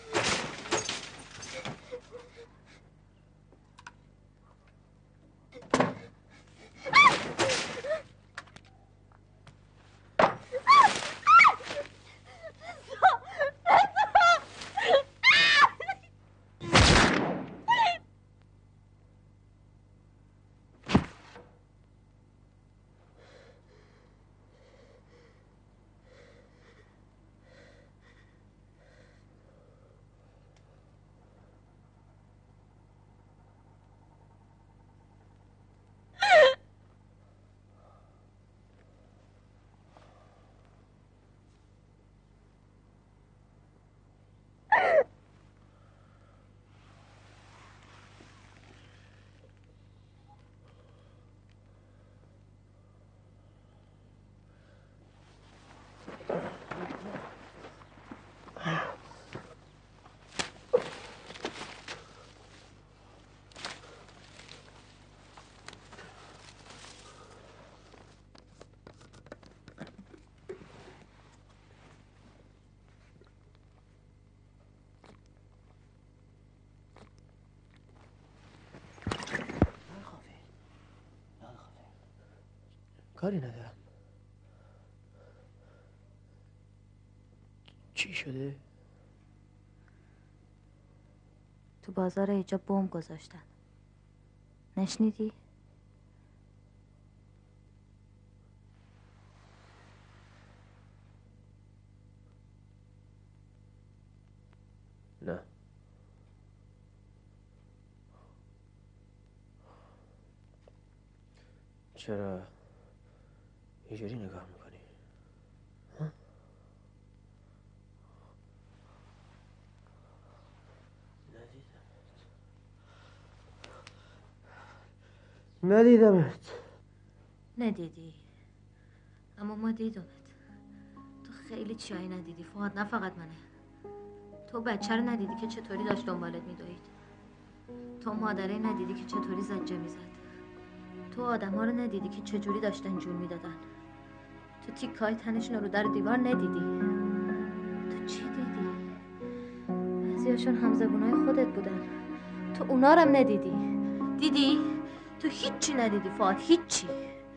کاری ندارم. چی شده؟ تو بازار اینجا بمب گذاشتن. نشنیدی؟ نه. چرا اینجوری نگاه میکنی؟ ندیدمت. ندیدی؟ اما ما دیدمت. تو خیلی چیایی ندیدی فؤاد، نه فقط منه. تو بچه رو ندیدی که چطوری داشت دنبالت میدوید. تو مادره ندیدی که چطوری زجه میزد. تو آدم ها رو ندیدی که چجوری داشتن جون میدادن. تو تیکای تنشون رو در دیوار ندیدی. تو چی دیدی؟ بعضیاشون همزبونای خودت بودن. تو اونا رو هم ندیدی. دیدی؟ تو هیچی ندیدی فؤاد، هیچی.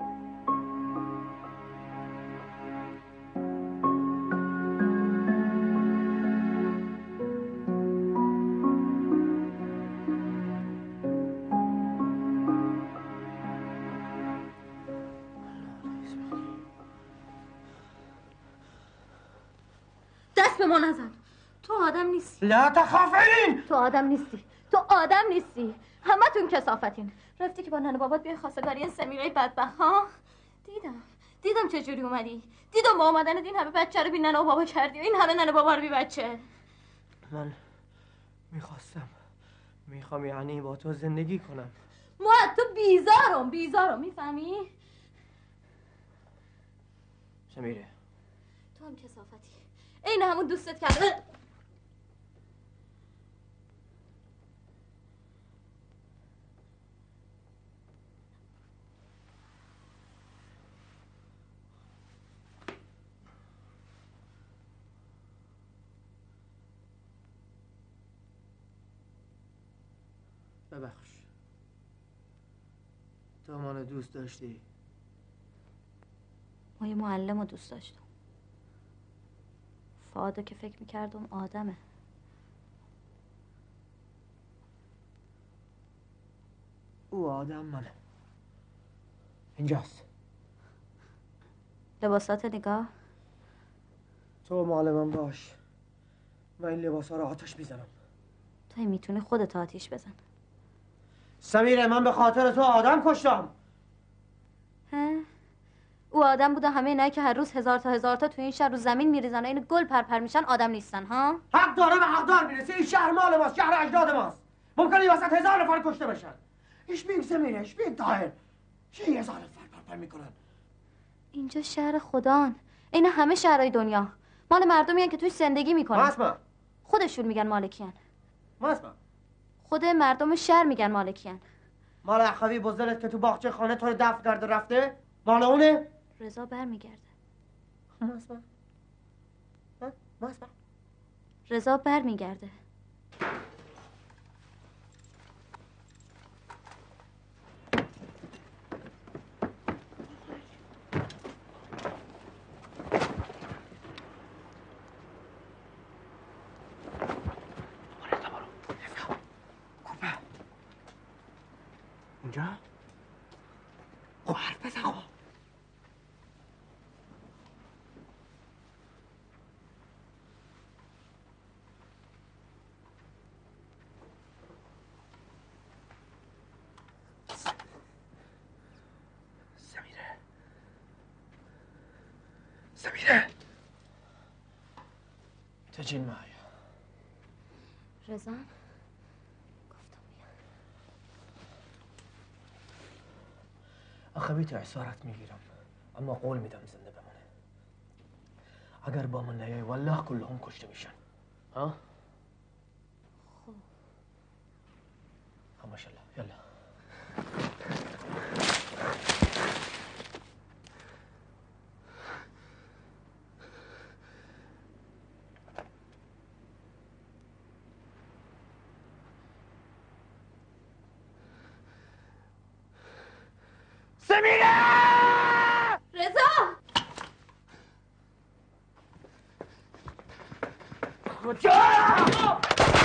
دست به ما نزن. تو آدم نیستی. لا تخافین. تو آدم نیستی. تو آدم نیستی. همتون کثافتین. رفتی که با ننه بابات بیای خواستگاری این سمیرای بدبخت ها؟ دیدم. دیدم چجوری اومدی. دیدم با اومدن این همه بچه رو بی ننه و بابا کردی و این همه ننه بابا رو بی بچه. من میخواستم میخوام یعنی با تو زندگی کنم. ما تو بیزارم بیزارم میفهمی؟ سمیره تو هم کثافتی. این همون دوستت کرده. ببخش. تو منو دوست داشتی؟ ما یه معلم رو دوست داشتم. فؤادو که فکر میکردم آدمه. او آدم منه. اینجاست. لباسات نگاه. تو معلمم باش و این لباسا رو آتش میزنم. تو میتونی خودت آتیش بزن. سمیره من به خاطر تو آدم کشتم. ها؟ او آدم بوده. همه اینایی که هر روز هزار تا هزار تا تو این شهر رو زمین میریزن و این گل پرپر میشن آدم نیستن ها؟ حق داره به حقدار میرسه. این شهر مال ماست، شهر اجداد ماست. ممکنه این وسط هزار نفر کشته بشن. ایش بیگ سمیره، ایش بیگ طاهر. چی هزار نفر پرپر میکنن؟ اینجا شهر خدان. این همه شهرهای دنیا مال مردمی هن که توش زندگی میکنن. اسمع. خودشون میگن مالکیان. ما اسمع. خود مردم شهر میگن مالکیان. مال اخوی بزرگت که تو باغچه خانه تو رو دفن کرده رفته مال اونه؟ رضا برمیگرده. ما اسمع. باز بر رضا بر میگرده. اینجا؟ خب حرف بزن خب. سمیره سمیره تجین معايا رضا اخویت اعصارت میگیرم اما قول میدم زنده بمونه. اگر با من نیای والله کلهم کشته میشن. ها؟ خب خب ماشاءالله یلا. سمیره! رضا! کجا؟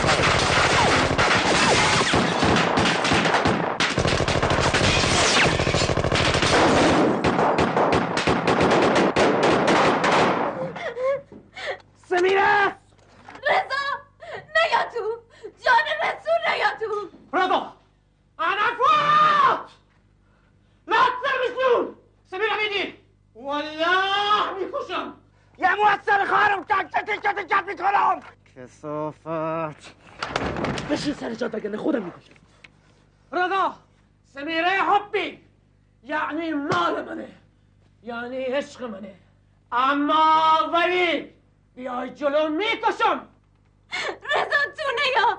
سمیره! رضا! نیا تو! جان رسول نیا تو! رضا! انا فوت! لا تلمسون! سمیره میدی! والله میکشم! یه موثر خواهرم تک تک تک تک میکنم! کثافت! بشین سر جات اگر نه خودم میکشم. رضا! سمیره حبی! یعنی مال منه، یعنی عشق منه، اما ولی بیای جلو میکشم. رضا تو نیا!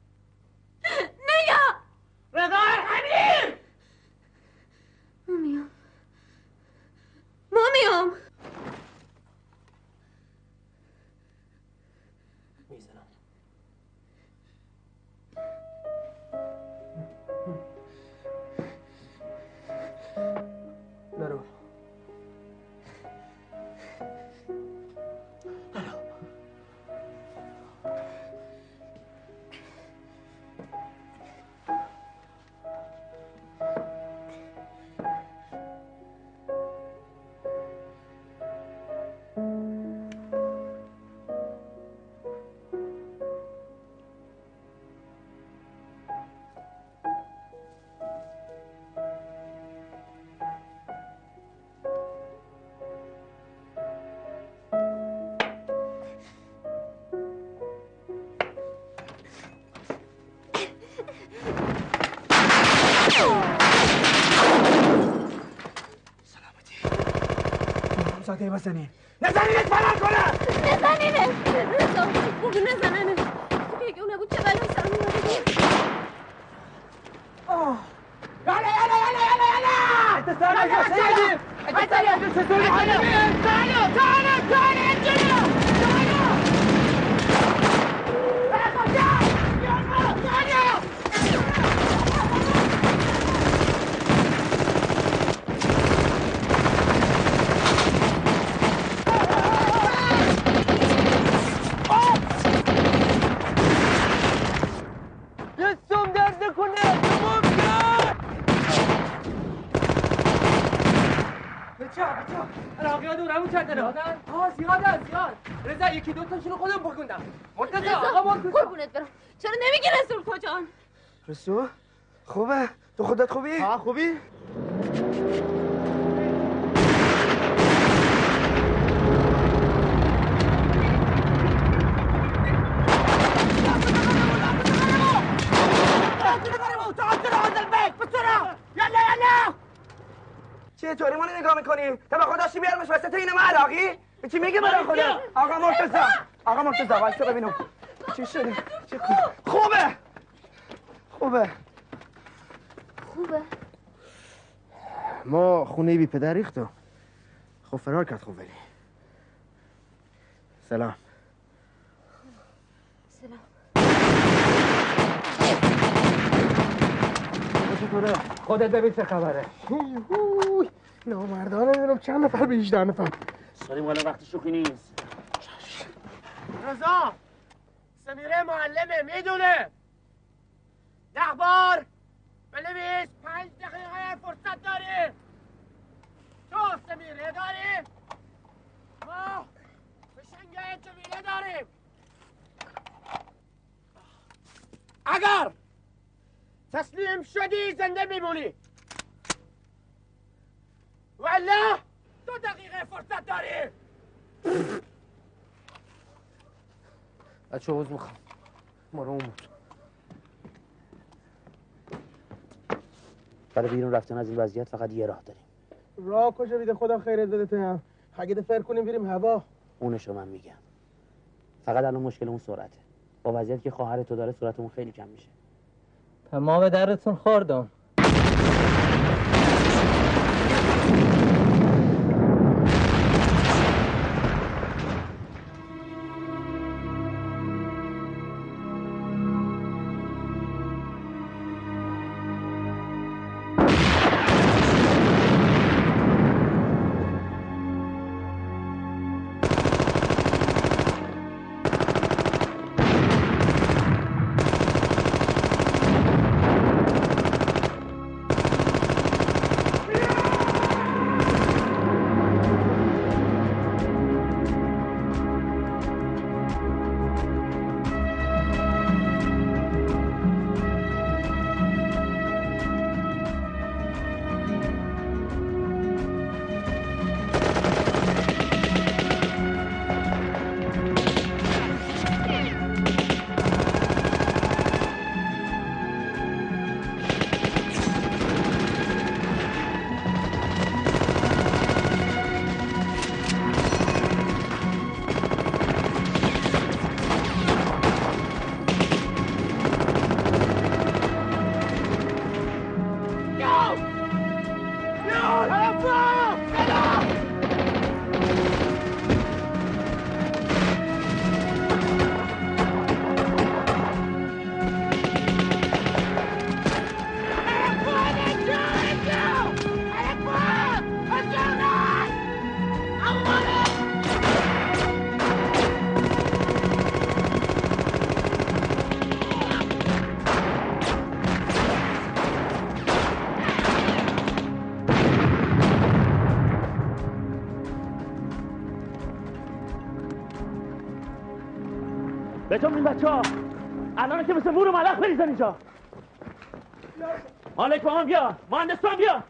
نیا! رضا ارحمی! ما میام ما میام میزنم. نرو. ساده بزنین. نزنینش فرار کنه! نزنینش! رضا بگو نزننش. بگو نبود چه بلایی سرم اومده بود. یالا یالا یالا یالا یالا! اتصال نکن سیدی! اتصال نکن چطوری حالا؟ تعالوا تعالوا تعالوا جلو! تعالوا! اخو جاي! يلا تعالوا! دستم درد کنه تمام کرد. بچه بچه عراقی‌ها دورمون کردن. آه زیادن زیاد. رضا یکی دو تاشونو خودم بکندم. مرتضی آقا ما کجا؟ قربونت برم. چرا نمیگی رسول کجان؟ رسول خوبه؟ تو خودت خوبی؟ ها خوبی؟ چطوری ما نگاه میکنیم؟ طبعا خودشی بیارمش وسط این عراقی؟ به چی میگه برای خودت؟ آقا مرتضی آقا مرتضی وایسا ببینم چی شده؟ چی خوبه خوبه خوبه ما خونه بی پدر ریختم. خب فرار کرد. خب ولی سلام. سلام. چطوره؟ خودت ببین چه خبره. اوه نامردانه نمیدونم چند نفر به هجده نفر. سالیم حالا وقت شوخی نیست. رضا سمیره معلمه میدونه. ده بار بنویس پنج دقیقه فرصت داری. تو سمیره داری؟ ما فشنگ جمیله داریم. اگر تسلیم شدی زنده میمونی والا دو دقیقه فرصت داری. بچه حوض میخوام ما رو بود برای بیرون رفتن از این وضعیت فقط یه راه داریم. راه کجا بیده خدا خیرت بده تیم. اگه دفر کنیم بریم هوا. اونشو من میگم. فقط الان مشکل اون سرعته. با وضعیتی که خواهر تو داره سرعتمون خیلی کم میشه. تمام درتون خوردم. بهتون این بچه ها الان که مثل مور و ملخ بریزن اینجا. مالک با من بیا، مهندس با من بیا.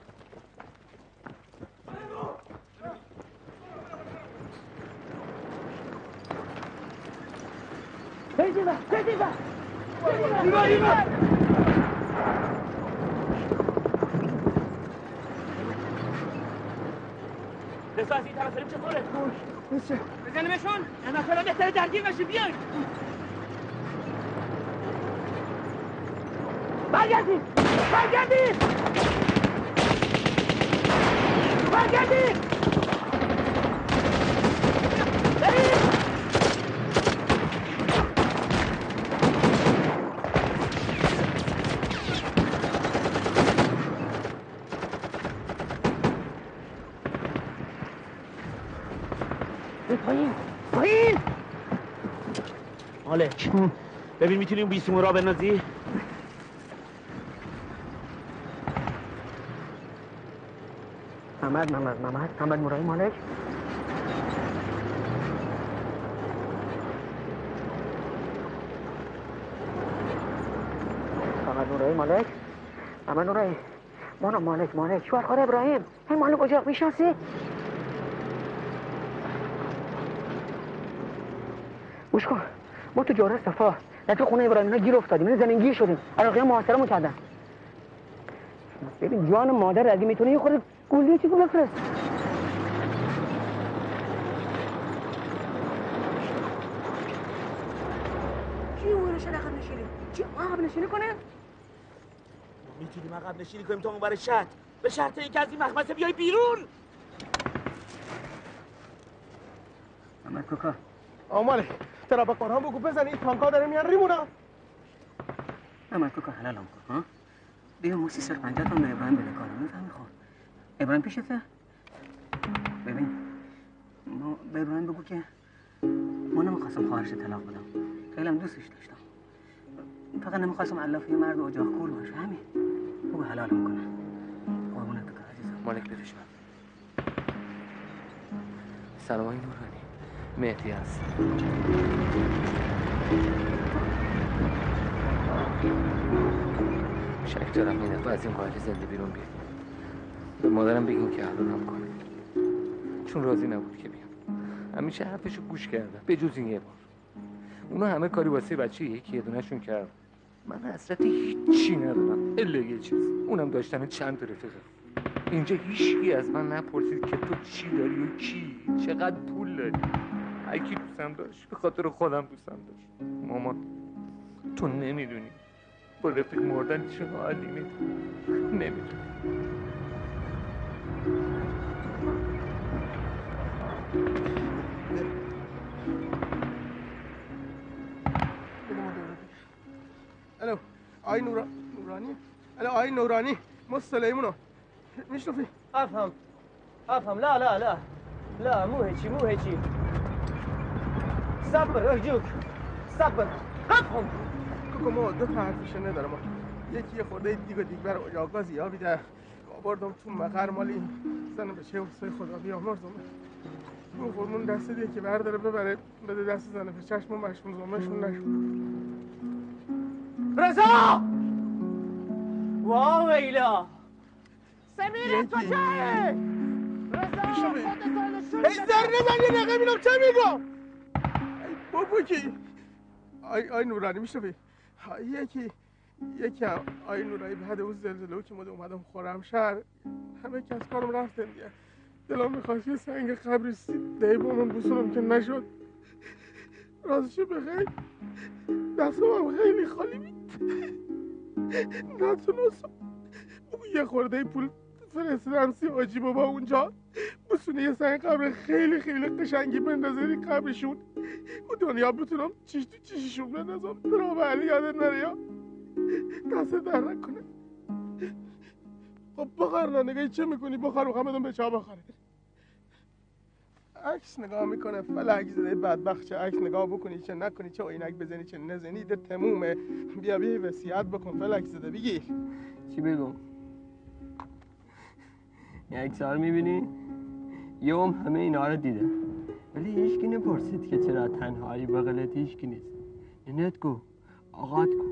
بیدی با بیدی با بیدی با رسا از این طرف داریم چطوره؟ بزنیمشون؟ اما فرا بهتره درگیر بشی بیاین. برگردید! برگردید! برگردید! برید! پایین! پایین! مالک ببین میتونی اون بیسیمو را بنازی؟ محمد محمد محمد محمد مرای مالک محمد مرای مالک محمد مرای مانا مالک مالک شوهر خواهر ابراهیم این مالک اجاق میشناسی؟ گوش کن ما تو جوره صفا نه تو خونه ابراهیم اینا گیر افتادیم این زمین گیر شدیم عراقی ها محاصرمون کردن. ببین جان مادر اگه میتونه یه خورده گولیه چی گو بفرست. کی اونش عقب نشینی؟ کی عقب نشینی کنه؟ میتونیم عقب نشینی کنیم تا اون برای شط به شرط اینکه از این مخمسه بیای بیرون. محمد کوکا آماله دخترها به قرآن بگو بزن این تانکا داره میان ریمونا. اما کوکا حلالم کن ها. بیا مو سی سر پنجاه تا به ابراهیم بده کارو میفهمی خب. ابراهیم پیشته؟ ببین ما به ابراهیم بگو که ما نمیخواستم خواهرش طلاق بدم. خیلی هم دوستش داشتم. فقط نمیخواستم علافه مرد اجاق کور باشه همین. بگو حلالم کنه. قربونت برم عزیزم. مالک بدش من. سلام آقای نورانی. مهدی هست. شک دارم این دفعه از این قاعده زنده بیرون بیاد. به مادرم بگین که حلالم کنه. چون راضی نبود که بیام. همیشه حرفشو گوش کردم. به جز این یه بار. اونا همه کاری واسه بچه یکی یه دونه‌شون کرد. من حسرت هیچی ندارم الا یه چیز. اونم داشتن چند تا رفیقه. اینجا هیچکی از من نپرسید که تو چی داری و کی چقدر پول داری. هر کی دوستم داشت به خاطر خودم دوستم داشت. مامان تو نمیدونی با رفیق مردن چه حالی میده. نمیدونی. الو آی نورا نورانی الو آی نورانی ما سلیمونو میشنفی افهم افهم لا لا لا لا مو هيجي مو هيجي صبر ارجوك صبر افهم کوکو ما دو تا حرفش ندارم یکی یه خورده دیگه دیگه برای اجاقا زیابیده آوردم تو مقر مالی زن به چه واسه خدا بیامرزم اون فرمون دست دیگه که برداره ببره بده دست زنه به چشم و مشمون زمشون نشون رضا واو ویلا سمیر کجایه؟ رضا ای زر نزن یه نقه بینم چه میگم؟ ای بابا کی؟ آی آی نورانی میشنوی؟ یکی یکی هم آی نورانی بعد اون زلزله که مده اومدم خورم شهر همه کس کارم رفتن دیگه دلم میخواست یه سنگ قبری ده با من بسونم که نشد رازشو بخیر دستم هم خیلی خالی بید نتونستم اون یه خورده پول فرستادم سی آجی بابا اونجا بسونه یه سنگ قبر خیلی خیلی قشنگی بندازه قبرشون اون دنیا بتونم چیش تو چیششون بندازم برام علی یادت نره یا دست در نکنه خب بخار نگاهی چه میکنی بخار و خمدون به چا بخاره عکس نگاه میکنه فلک زده بدبخت چه عکس نگاه بکنی چه نکنی چه عینک بزنی چه نزنی ده تمومه بیا بیا وصیت بکن فلک زده بگیر چی بگم یک سال میبینی یوم همه اینا رو دیده ولی هیچکی نپرسید که چرا تنهایی بغلت هیچکی نیست ننت گو آقات گو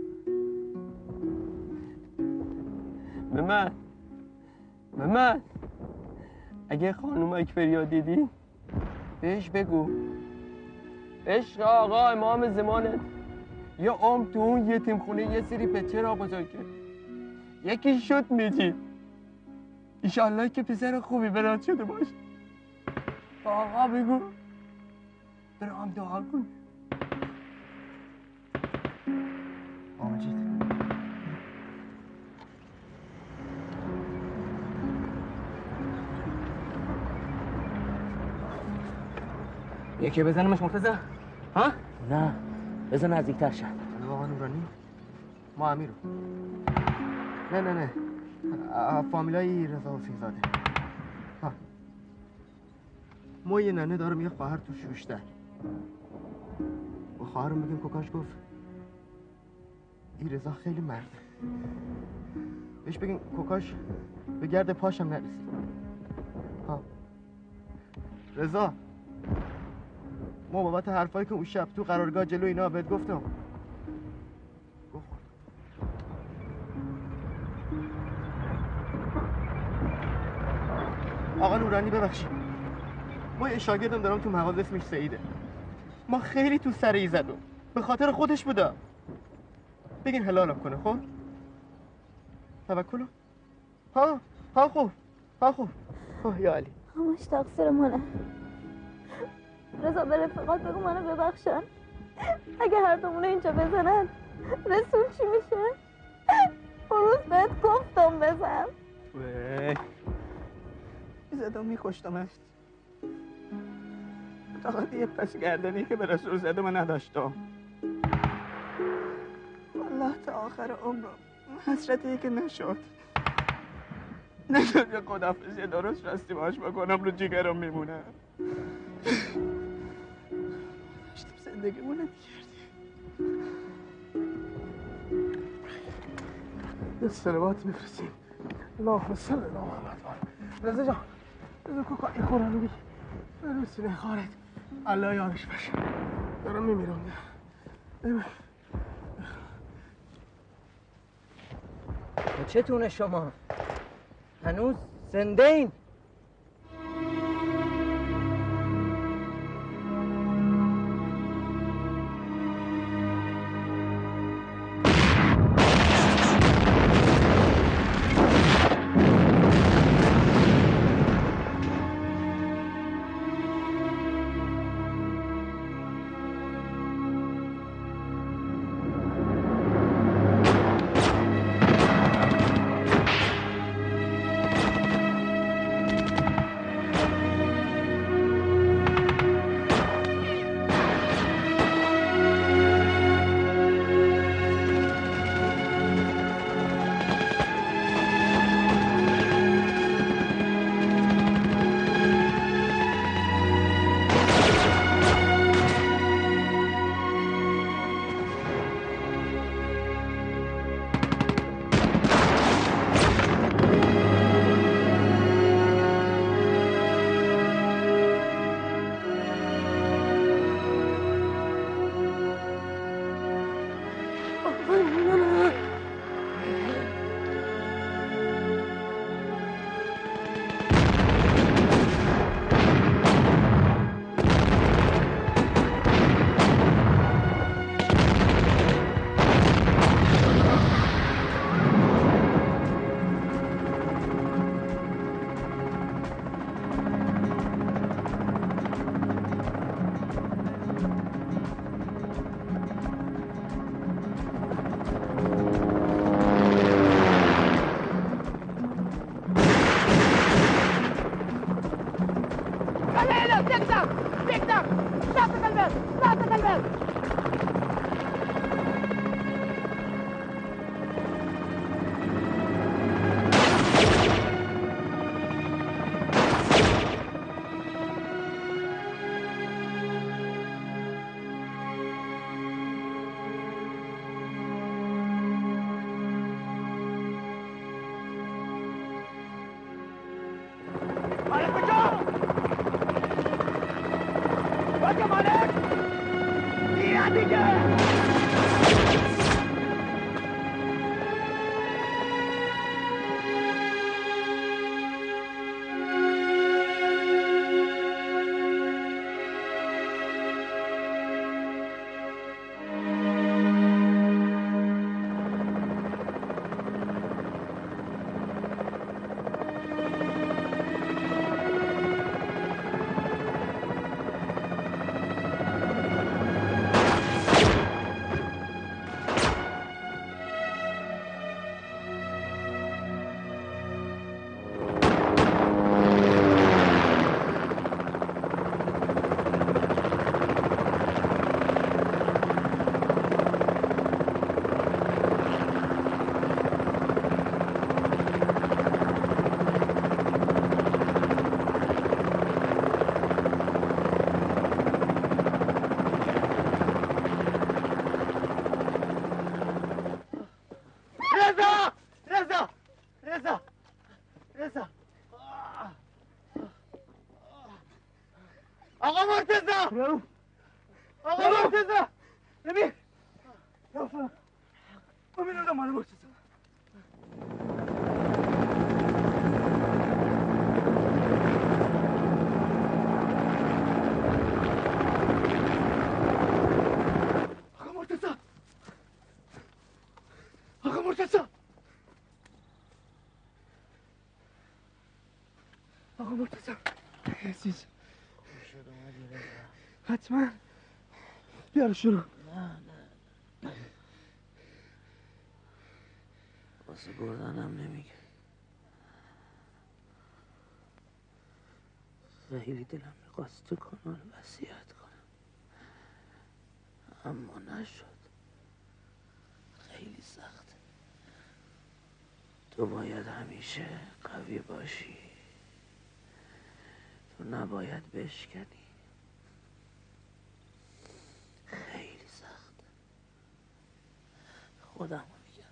ممد ممد اگه خانوم اکبریا دیدی بهش بگو عشق آقا امام زمانت یه عمر تو اون یتیم خونه یه سری بچه را بزرگ کرد یکی شد میجی ایشالله که پسر خوبی برات شده باشه آقا بگو برام دعا کن آمجید یکی بزنمش مرتضی ها؟ نه بزن نزدیکتر شد نه آقا نورانی ما امیرو نه نه نه فامیلای رضا حسین زاده ها ما یه ننه داره میگه خواهر تو شوشتر با خواهرم بگیم کوکاش گفت این رضا خیلی مرده بهش بگیم کوکاش به گرد پاشم نرسید ها رضا ما بابت حرفایی که اون شب تو قرارگاه جلو اینا بهت گفتم آقا نورانی ببخشید ما یه شاگردم دارم تو مغازه اسمش سعیده ما خیلی تو سر ای زدم به خاطر خودش بوده بگین حلالم کنه خب توکلو ها ها خوب ها خوب ها یا علی همش تقصیر منه رضا به رفقات بگو منو ببخشن اگه هر دومونه اینجا بزنن رسول چی میشه؟ اون روز بهت گفتم بزن وی زدم میکشتمش اعتقاد یه پس گردنی که به رسول زده من نداشتم. والله تا آخر عمرم حسرتی که نشد نشد که خداحافظی درست راستی باش بکنم رو جیگرم میمونه. داشتم زندگیمو نمیکردی. یه سلوات میفرستیم. اللهم صل علی محمد. رضا جان رضا کوکا این قرآنو بگی برو سینه خارت. الله یارش باشه. دارم میمیرم. ببین چتونه شما؟ هنوز زنده این؟ آقا مرتضی آقا مرتضی ببین ببین آقا مال مرتضی آقا مرتضی آقا مرتضی آقا مرتضی عزیز حتما بیار شروع نه نه واسه بردنم نمیگه خیلی دلم میخواد درخواست کنم وصیت کنم، اما نشد. خیلی سخته. تو باید همیشه قوی باشی، تو نباید بشکنی. خیلی سخته. خودم میگم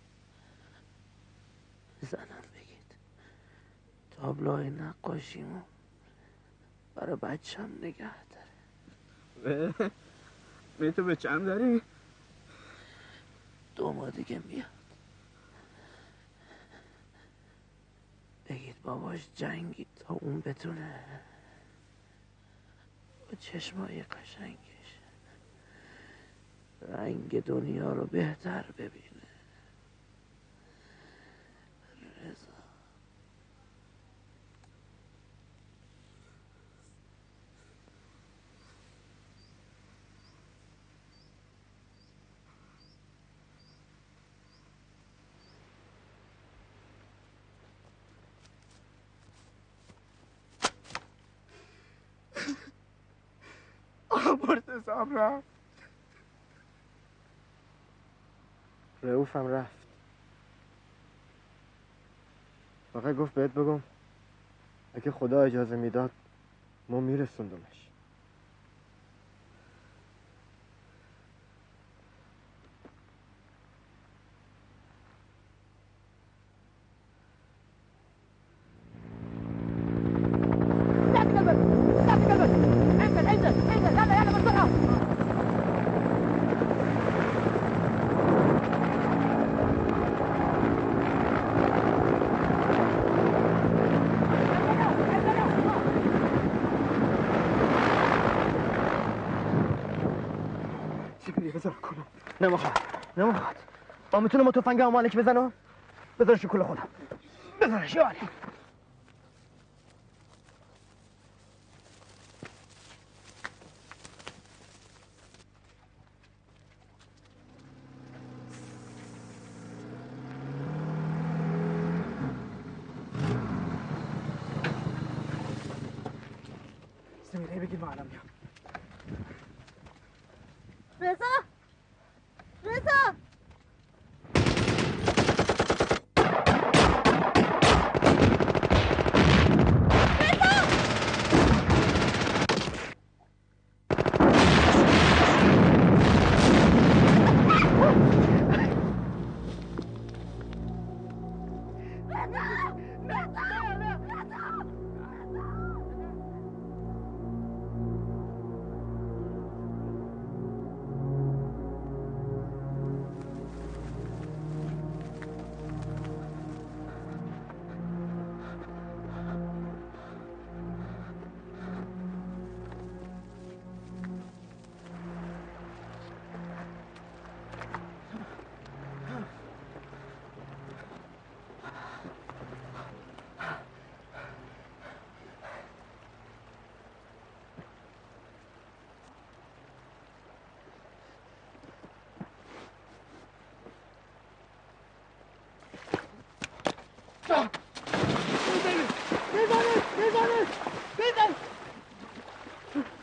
زنم بگید تابلوهای نقاشیمو برای بچم نگه داره. به تو به چم داری؟ دو ماه دیگه میاد. بگید باباش جنگی تا اون بتونه با چشمای قشنگش رنگ دنیا رو بهتر ببینه. رضا مرتضام رفت. رئوفم رفت. فقط گفت بهت بگم اگه خدا اجازه میداد ما میرسوندمش. نمیخواد نمیخواد ما میتونم با تفنگ مالک بزنم؟ بذارش کل خودم، بذارش یه عالی. سمیره بگید ما الان میام. رضا رضا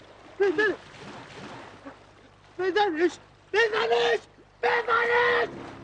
بزنش بزنش بزنش